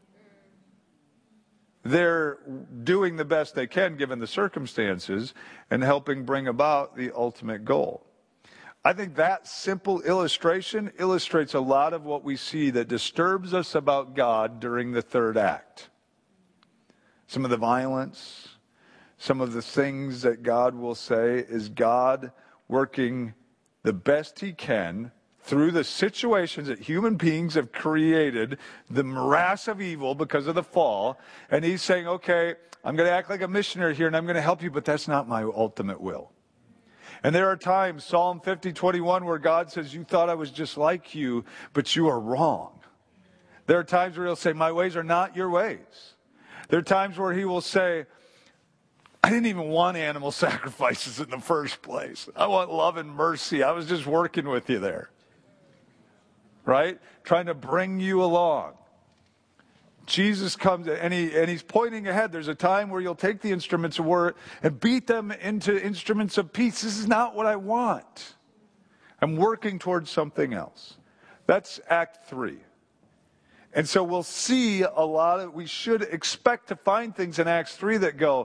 They're doing the best they can given the circumstances and helping bring about the ultimate goal. I think that simple illustration illustrates a lot of what we see that disturbs us about God during the third act. Some of the violence, some of the things that God will say is God working the best he can through the situations that human beings have created, the morass of evil because of the fall. And he's saying, okay, I'm going to act like a missionary here and I'm going to help you, but that's not my ultimate will. And there are times, Psalm fifty twenty-one, where God says, you thought I was just like you, but you are wrong. There are times where he'll say, my ways are not your ways. There are times where he will say, I didn't even want animal sacrifices in the first place. I want love and mercy. I was just working with you there. Right? Trying to bring you along. Jesus comes and, he, and he's pointing ahead. There's a time where you'll take the instruments of war and beat them into instruments of peace. This is not what I want. I'm working towards something else. That's Act three. And so we'll see a lot of, we should expect to find things in Acts three that go,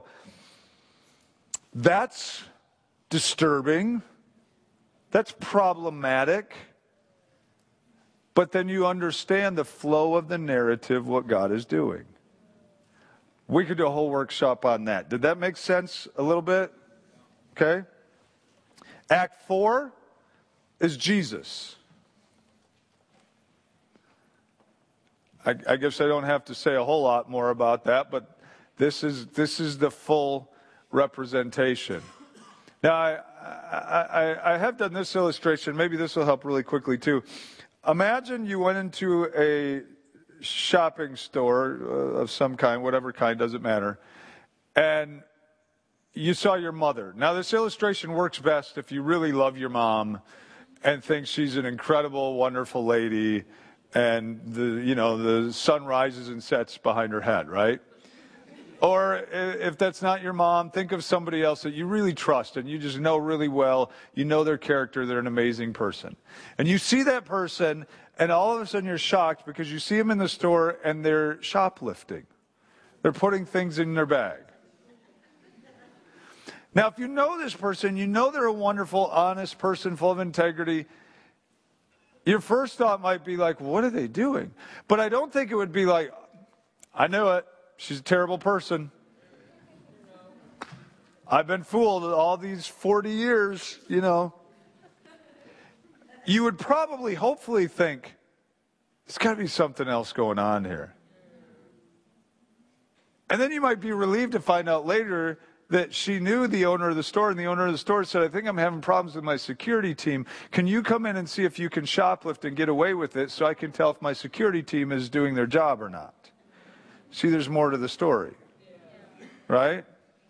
that's disturbing, that's problematic, but then you understand the flow of the narrative, what God is doing. We could do a whole workshop on that. Did that make sense a little bit? Okay. Act four is Jesus. I, I guess I don't have to say a whole lot more about that, but this is this is the full representation. Now, I, I, I have done this illustration. Maybe this will help really quickly too. Imagine you went into a shopping store uh, of some kind, whatever kind, doesn't matter, and you saw your mother. Now, this illustration works best if you really love your mom and think she's an incredible, wonderful lady, and the you know the sun rises and sets behind her head, right? Or if that's not your mom, think of somebody else that you really trust and you just know really well. You know their character. They're an amazing person. And you see that person, and all of a sudden you're shocked because you see them in the store and they're shoplifting. They're putting things in their bag. Now, if you know this person, you know they're a wonderful, honest person full of integrity. Your first thought might be like, what are they doing? But I don't think it would be like, I knew it. She's a terrible person. I've been fooled all these forty years, you know. You would probably, hopefully think, there's got to be something else going on here. And then you might be relieved to find out later that she knew the owner of the store, and the owner of the store said, I think I'm having problems with my security team. Can you come in and see if you can shoplift and get away with it so I can tell if my security team is doing their job or not? See, there's more to the story, right?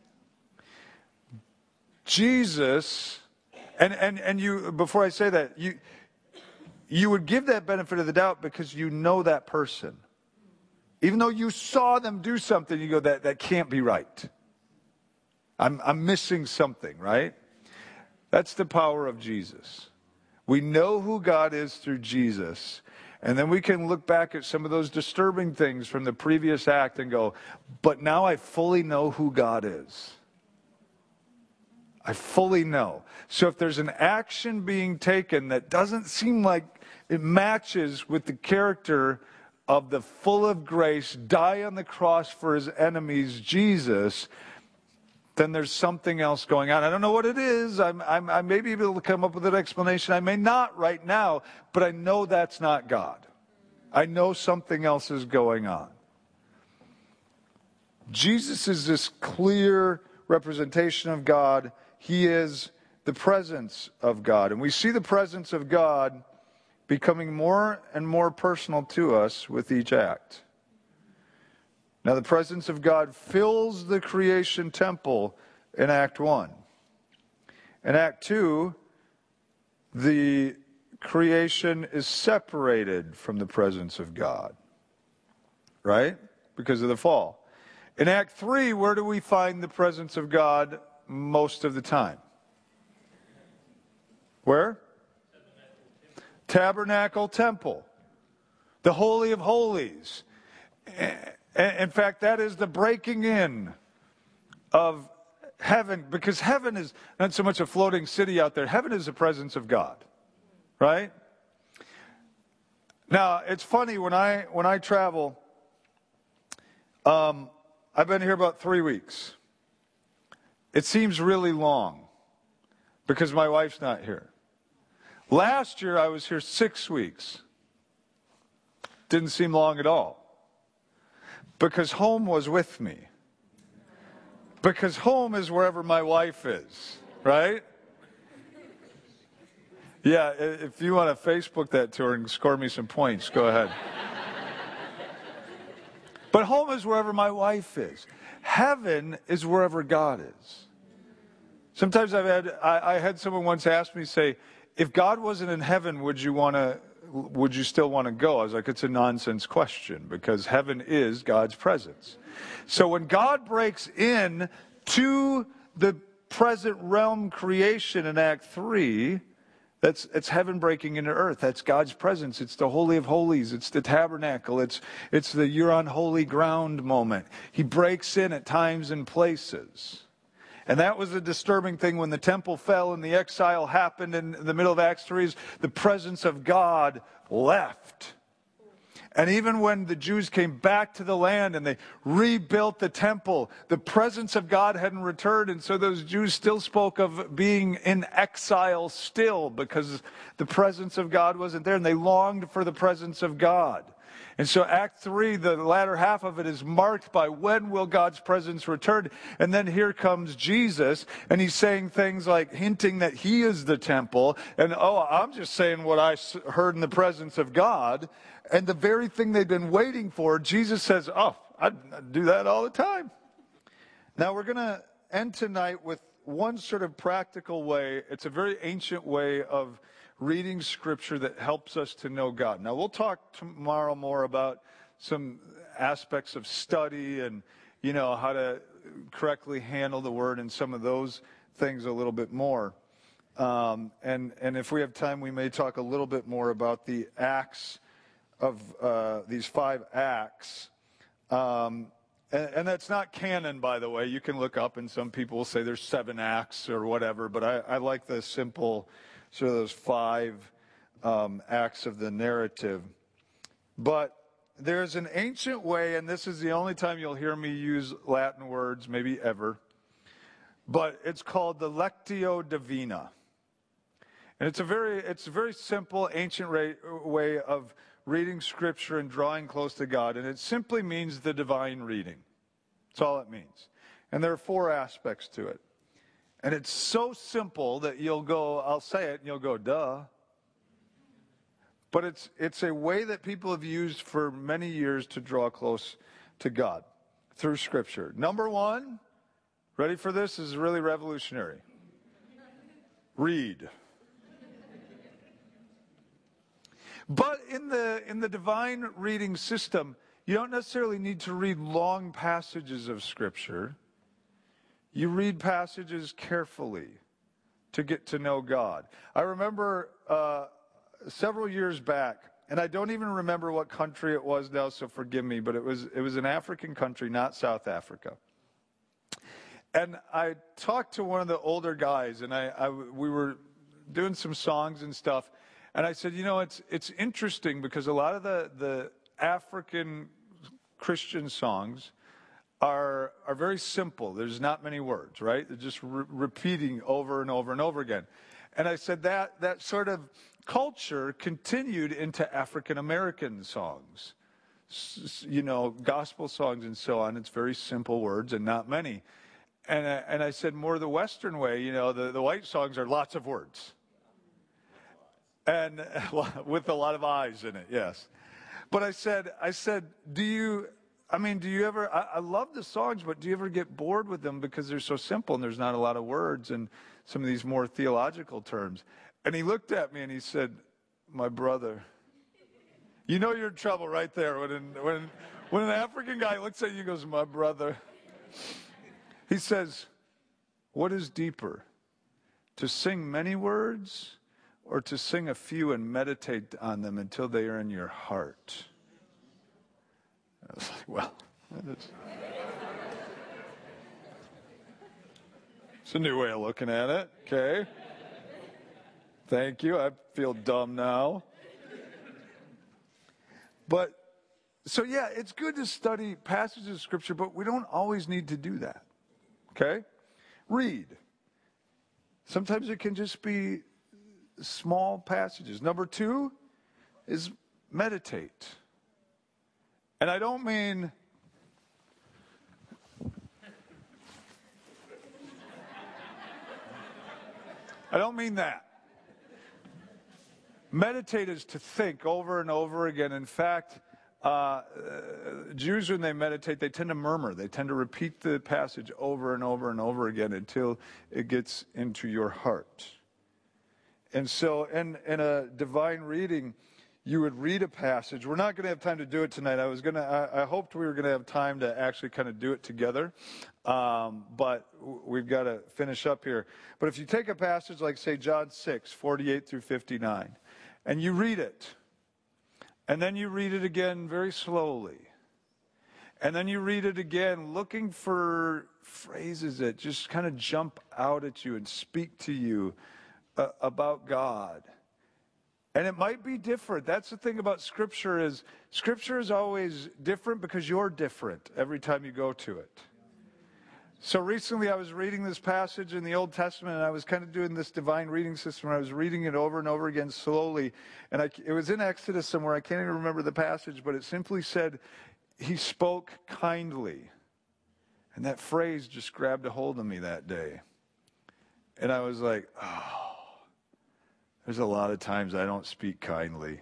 Jesus, and, and, and you, before I say that, you, you would give that benefit of the doubt because you know that person. Even though you saw them do something, you go, that, that can't be right. I'm, I'm missing something, right? That's the power of Jesus. We know who God is through Jesus. And then we can look back at some of those disturbing things from the previous act and go, but now I fully know who God is. I fully know. So if there's an action being taken that doesn't seem like it matches with the character of the full of grace, die on the cross for his enemies, Jesus, then there's something else going on. I don't know what it is. I'm, I'm, I may be able to come up with an explanation. I may not right now, but I know that's not God. I know something else is going on. Jesus is this clear representation of God. He is the presence of God. And we see the presence of God becoming more and more personal to us with each act. Now, the presence of God fills the creation temple in Act one. In Act two, the creation is separated from the presence of God, right? Because of the fall. In Act three, where do we find the presence of God most of the time? Where? Tabernacle temple. The Holy of Holies. In fact, that is the breaking in of heaven, because heaven is not so much a floating city out there. Heaven is the presence of God, right? Now, it's funny, when I when I travel, um, I've been here about three weeks. It seems really long because my wife's not here. Last year, I was here six weeks. Didn't seem long at all. Because home was with me. Because home is wherever my wife is, right? Yeah, i- if you want to Facebook that to her and score me some points, go ahead. But home is wherever my wife is. Heaven is wherever God is. Sometimes I've had I, I had someone once ask me, say, if God wasn't in heaven, would you want to? Would you still want to go? I was like, it's a nonsense question because heaven is God's presence. So when God breaks in to the present realm creation in Act three, that's it's heaven breaking into earth. That's God's presence. It's the Holy of Holies. It's the tabernacle. It's it's the you're on holy ground moment. He breaks in at times and places. And that was a disturbing thing when the temple fell and the exile happened in the middle of Acts three. The presence of God left. And even when the Jews came back to the land and they rebuilt the temple, the presence of God hadn't returned. And so those Jews still spoke of being in exile still because the presence of God wasn't there. And they longed for the presence of God. And so Act three, the latter half of it, is marked by when will God's presence return? And then here comes Jesus, and he's saying things like hinting that he is the temple. And, oh, I'm just saying what I heard in the presence of God. And the very thing they've been waiting for, Jesus says, oh, I do that all the time. Now we're going to end tonight with one sort of practical way. It's a very ancient way of reading Scripture that helps us to know God. Now, we'll talk tomorrow more about some aspects of study and, you know, how to correctly handle the Word and some of those things a little bit more. Um, and, and if we have time, we may talk a little bit more about the acts of uh, these five acts. Um, and, and that's not canon, by the way. You can look up, and some people will say there's seven acts or whatever, but I, I like the simple sort of those five um, acts of the narrative. But there's an ancient way, and this is the only time you'll hear me use Latin words, maybe ever, but it's called the Lectio Divina. And it's a very, it's a very simple, ancient way of reading Scripture and drawing close to God. And it simply means the divine reading. That's all it means. And there are four aspects to it. And it's so simple that you'll go, I'll say it, and you'll go, duh. But it's it's a way that people have used for many years to draw close to God through Scripture. Number one, ready for this? This is really revolutionary. Read. But in the in the divine reading system, you don't necessarily need to read long passages of Scripture. You read passages carefully to get to know God. I remember uh, several years back, and I don't even remember what country it was now, so forgive me, but it was it was an African country, not South Africa. And I talked to one of the older guys, and I, I we were doing some songs and stuff, and I said, you know, it's it's interesting because a lot of the the African Christian songs are are very simple. There's not many words, right? They're just re- repeating over and over and over again. And I said that that sort of culture continued into African American songs, S- you know, gospel songs and so on. It's very simple words and not many. And I, and I said more the Western way, you know, the, the white songs are lots of words. And with a lot of eyes in it, yes. But I said, I said, do you... I mean, do you ever, I, I love the songs, but do you ever get bored with them because they're so simple and there's not a lot of words and some of these more theological terms? And he looked at me and he said, my brother, you know you're in trouble right there. When, an, when, when an African guy looks at you and goes, my brother, he says, what is deeper, to sing many words or to sing a few and meditate on them until they are in your heart? I was like, well, that's, it's a new way of looking at it, okay? Thank you. I feel dumb now. But, so yeah, it's good to study passages of Scripture, but we don't always need to do that, okay? Read. Sometimes it can just be small passages. Number two is meditate. And I don't mean, I don't mean that. meditate is to think over and over again. In fact, uh, Jews, when they meditate, they tend to murmur. They tend to repeat the passage over and over and over again until it gets into your heart. And so in, in a divine reading, you would read a passage. We're not going to have time to do it tonight. I was going to. I, I hoped we were going to have time to actually kind of do it together, um, but we've got to finish up here. But if you take a passage like, say, John six, forty-eight through fifty-nine, and you read it, and then you read it again very slowly, and then you read it again looking for phrases that just kind of jump out at you and speak to you uh, about God. And it might be different. That's the thing about Scripture is Scripture is always different because you're different every time you go to it. So recently I was reading this passage in the Old Testament, and I was kind of doing this divine reading system. I was reading it over and over again slowly. And I, it was in Exodus somewhere. I can't even remember the passage, but it simply said, he spoke kindly. And that phrase just grabbed a hold of me that day. And I was like, oh. There's a lot of times I don't speak kindly.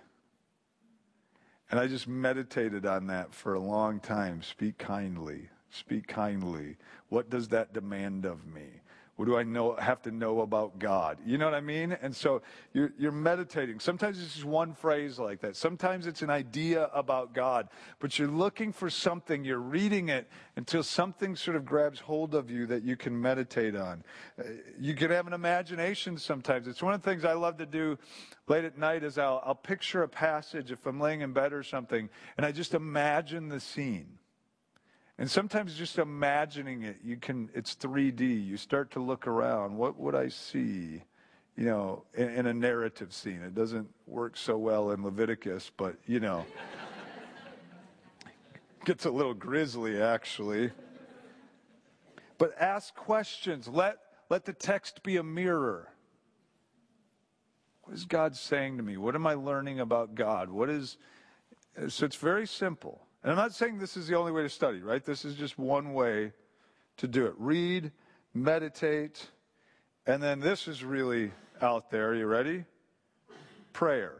And I just meditated on that for a long time. Speak kindly. Speak kindly. What does that demand of me? What do I know have to know about God? You know what I mean? And so you're, you're meditating. Sometimes it's just one phrase like that. Sometimes it's an idea about God. But you're looking for something. You're reading it until something sort of grabs hold of you that you can meditate on. Uh, you can have an imagination sometimes. It's one of the things I love to do late at night is I'll, I'll picture a passage if I'm laying in bed or something, and I just imagine the scene. And sometimes just imagining it, you can, it's three D. You start to look around. What would I see, you know, in, in a narrative scene? It doesn't work so well in Leviticus, but, you know, gets a little grisly, actually. But ask questions. Let, let the text be a mirror. What is God saying to me? What am I learning about God? What is, so it's very simple. And I'm not saying this is the only way to study, right? This is just one way to do it. Read, meditate, and then this is really out there. Are you ready? Prayer.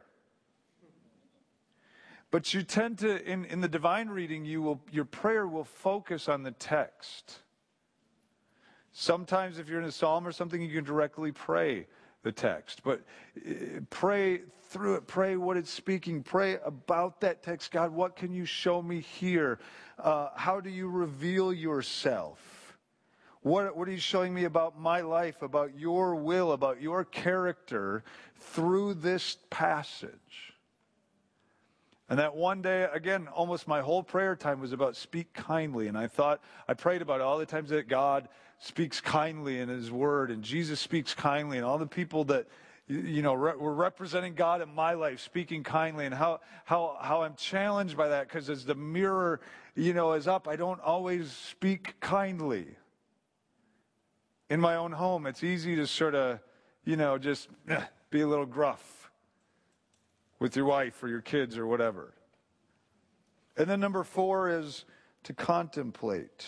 But you tend to, in, in the divine reading, you will your prayer will focus on the text. Sometimes if you're in a psalm or something, you can directly pray the text. But pray through it. Pray what it's speaking. Pray about that text. God, what can you show me here? Uh, how do you reveal yourself? What, what are you showing me about my life, about your will, about your character through this passage? And that one day, again, almost my whole prayer time was about speak kindly. And I thought, I prayed about all the times that God speaks kindly in his word, and Jesus speaks kindly, and all the people that, you know, re- were representing God in my life, speaking kindly, and how how how I'm challenged by that, because as the mirror, you know, is up, I don't always speak kindly. In my own home, it's easy to sort of, you know, just eh, be a little gruff with your wife or your kids or whatever. And then number four is to contemplate.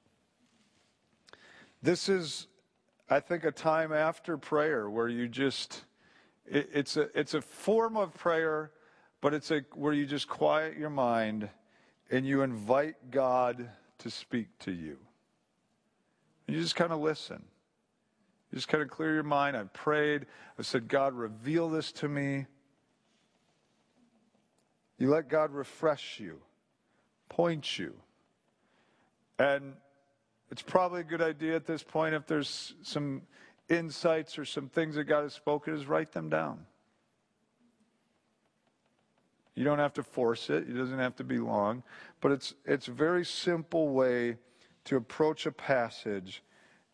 This is, I think, a time after prayer where you just, it, it's a it's a form of prayer, but it's a where you just quiet your mind and you invite God to speak to you. And you just kind of listen. You just kind of clear your mind. I've prayed. I said, God, reveal this to me. You let God refresh you, point you. And it's probably a good idea at this point, if there's some insights or some things that God has spoken, is write them down. You don't have to force it. It doesn't have to be long. But it's it's a very simple way to approach a passage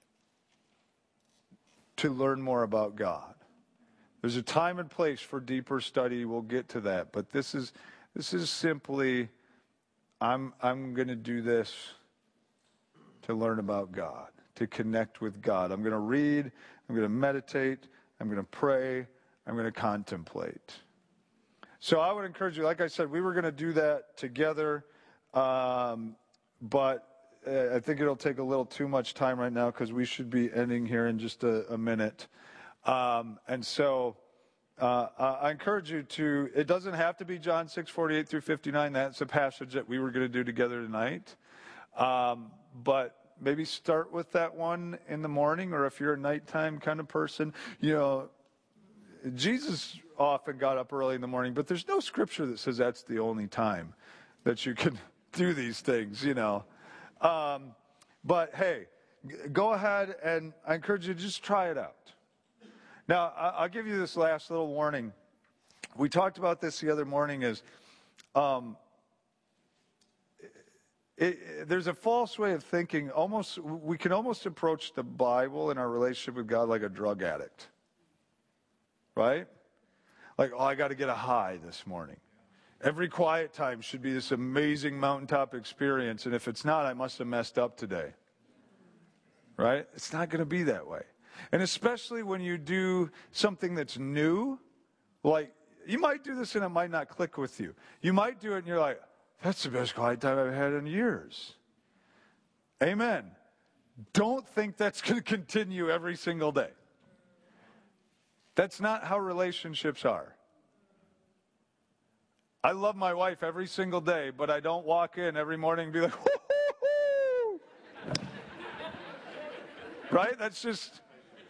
to learn more about God. There's a time and place for deeper study. We'll get to that. But this is this is simply, I'm I'm going to do this to learn about God, to connect with God. I'm going to read, I'm going to meditate, I'm going to pray, I'm going to contemplate. So I would encourage you, like I said, we were going to do that together, um, but uh, I think it'll take a little too much time right now because we should be ending here in just a, a minute. Um, and so uh, I encourage you to, it doesn't have to be John six forty-eight through fifty-nine. That's a passage that we were going to do together tonight. Um, but maybe start with that one in the morning, or if you're a nighttime kind of person, you know, Jesus often got up early in the morning, but there's no scripture that says that's the only time that you can do these things, you know. Um, but hey, go ahead, and I encourage you to just try it out. Now, I'll give you this last little warning. We talked about this the other morning is, um, it, it, there's a false way of thinking. Almost, we can almost approach the Bible and our relationship with God like a drug addict. Right? Like, oh, I got to get a high this morning. Every quiet time should be this amazing mountaintop experience, and if it's not, I must have messed up today. Right? It's not going to be that way. And especially when you do something that's new, like, you might do this and it might not click with you. You might do it and you're like, that's the best quiet time I've had in years. Amen. Don't think that's going to continue every single day. That's not how relationships are. I love my wife every single day, but I don't walk in every morning and be like, whoo-hoo-hoo! Right? That's just...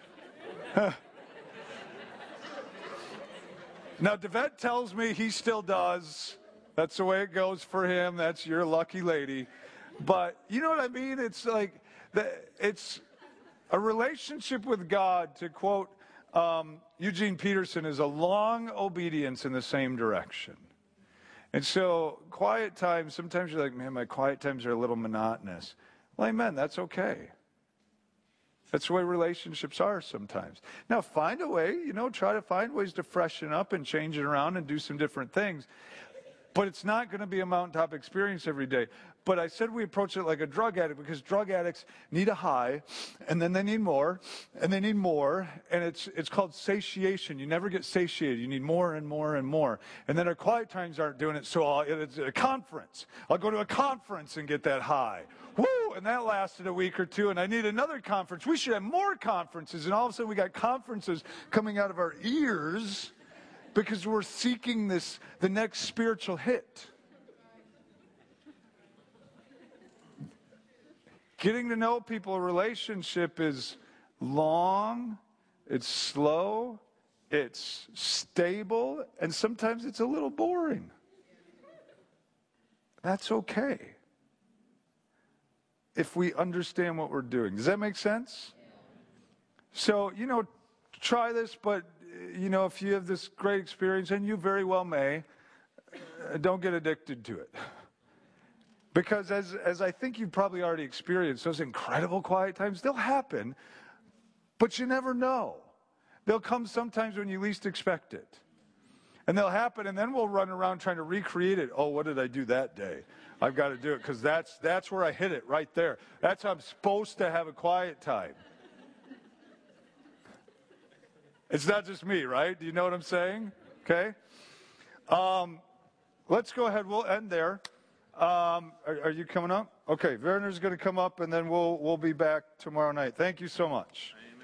Now, Devet tells me he still does. That's the way it goes for him. That's your lucky lady. But you know what I mean? It's like, the, it's a relationship with God, to quote um, Eugene Peterson, is a long obedience in the same direction. And so quiet times, sometimes you're like, man, my quiet times are a little monotonous. Well, amen, that's okay. That's the way relationships are sometimes. Now, find a way, you know, try to find ways to freshen up and change it around and do some different things. But it's not going to be a mountaintop experience every day. But I said we approach it like a drug addict, because drug addicts need a high, and then they need more, and they need more, and it's it's called satiation. You never get satiated. You need more and more and more. And then our quiet times aren't doing it, so I'll, it's a conference. I'll go to a conference and get that high. Woo! And that lasted a week or two, and I need another conference. We should have more conferences, and all of a sudden we got conferences coming out of our ears because we're seeking this, the next spiritual hit. Getting to know people, a relationship is long, it's slow, it's stable, and sometimes it's a little boring. That's okay, if we understand what we're doing. Does that make sense? So, you know, try this, but, you know, if you have this great experience, and you very well may, don't get addicted to it. Because as as I think you've probably already experienced, those incredible quiet times, they'll happen, but you never know. They'll come sometimes when you least expect it. And they'll happen, and then we'll run around trying to recreate it. Oh, what did I do that day? I've got to do it, because that's, that's where I hit it, right there. That's how I'm supposed to have a quiet time. It's not just me, right? Do you know what I'm saying? Okay. Um, let's go ahead. We'll end there. Um, are, are you coming up? Okay, Werner's going to come up, and then we'll we'll be back tomorrow night. Thank you so much. Amen.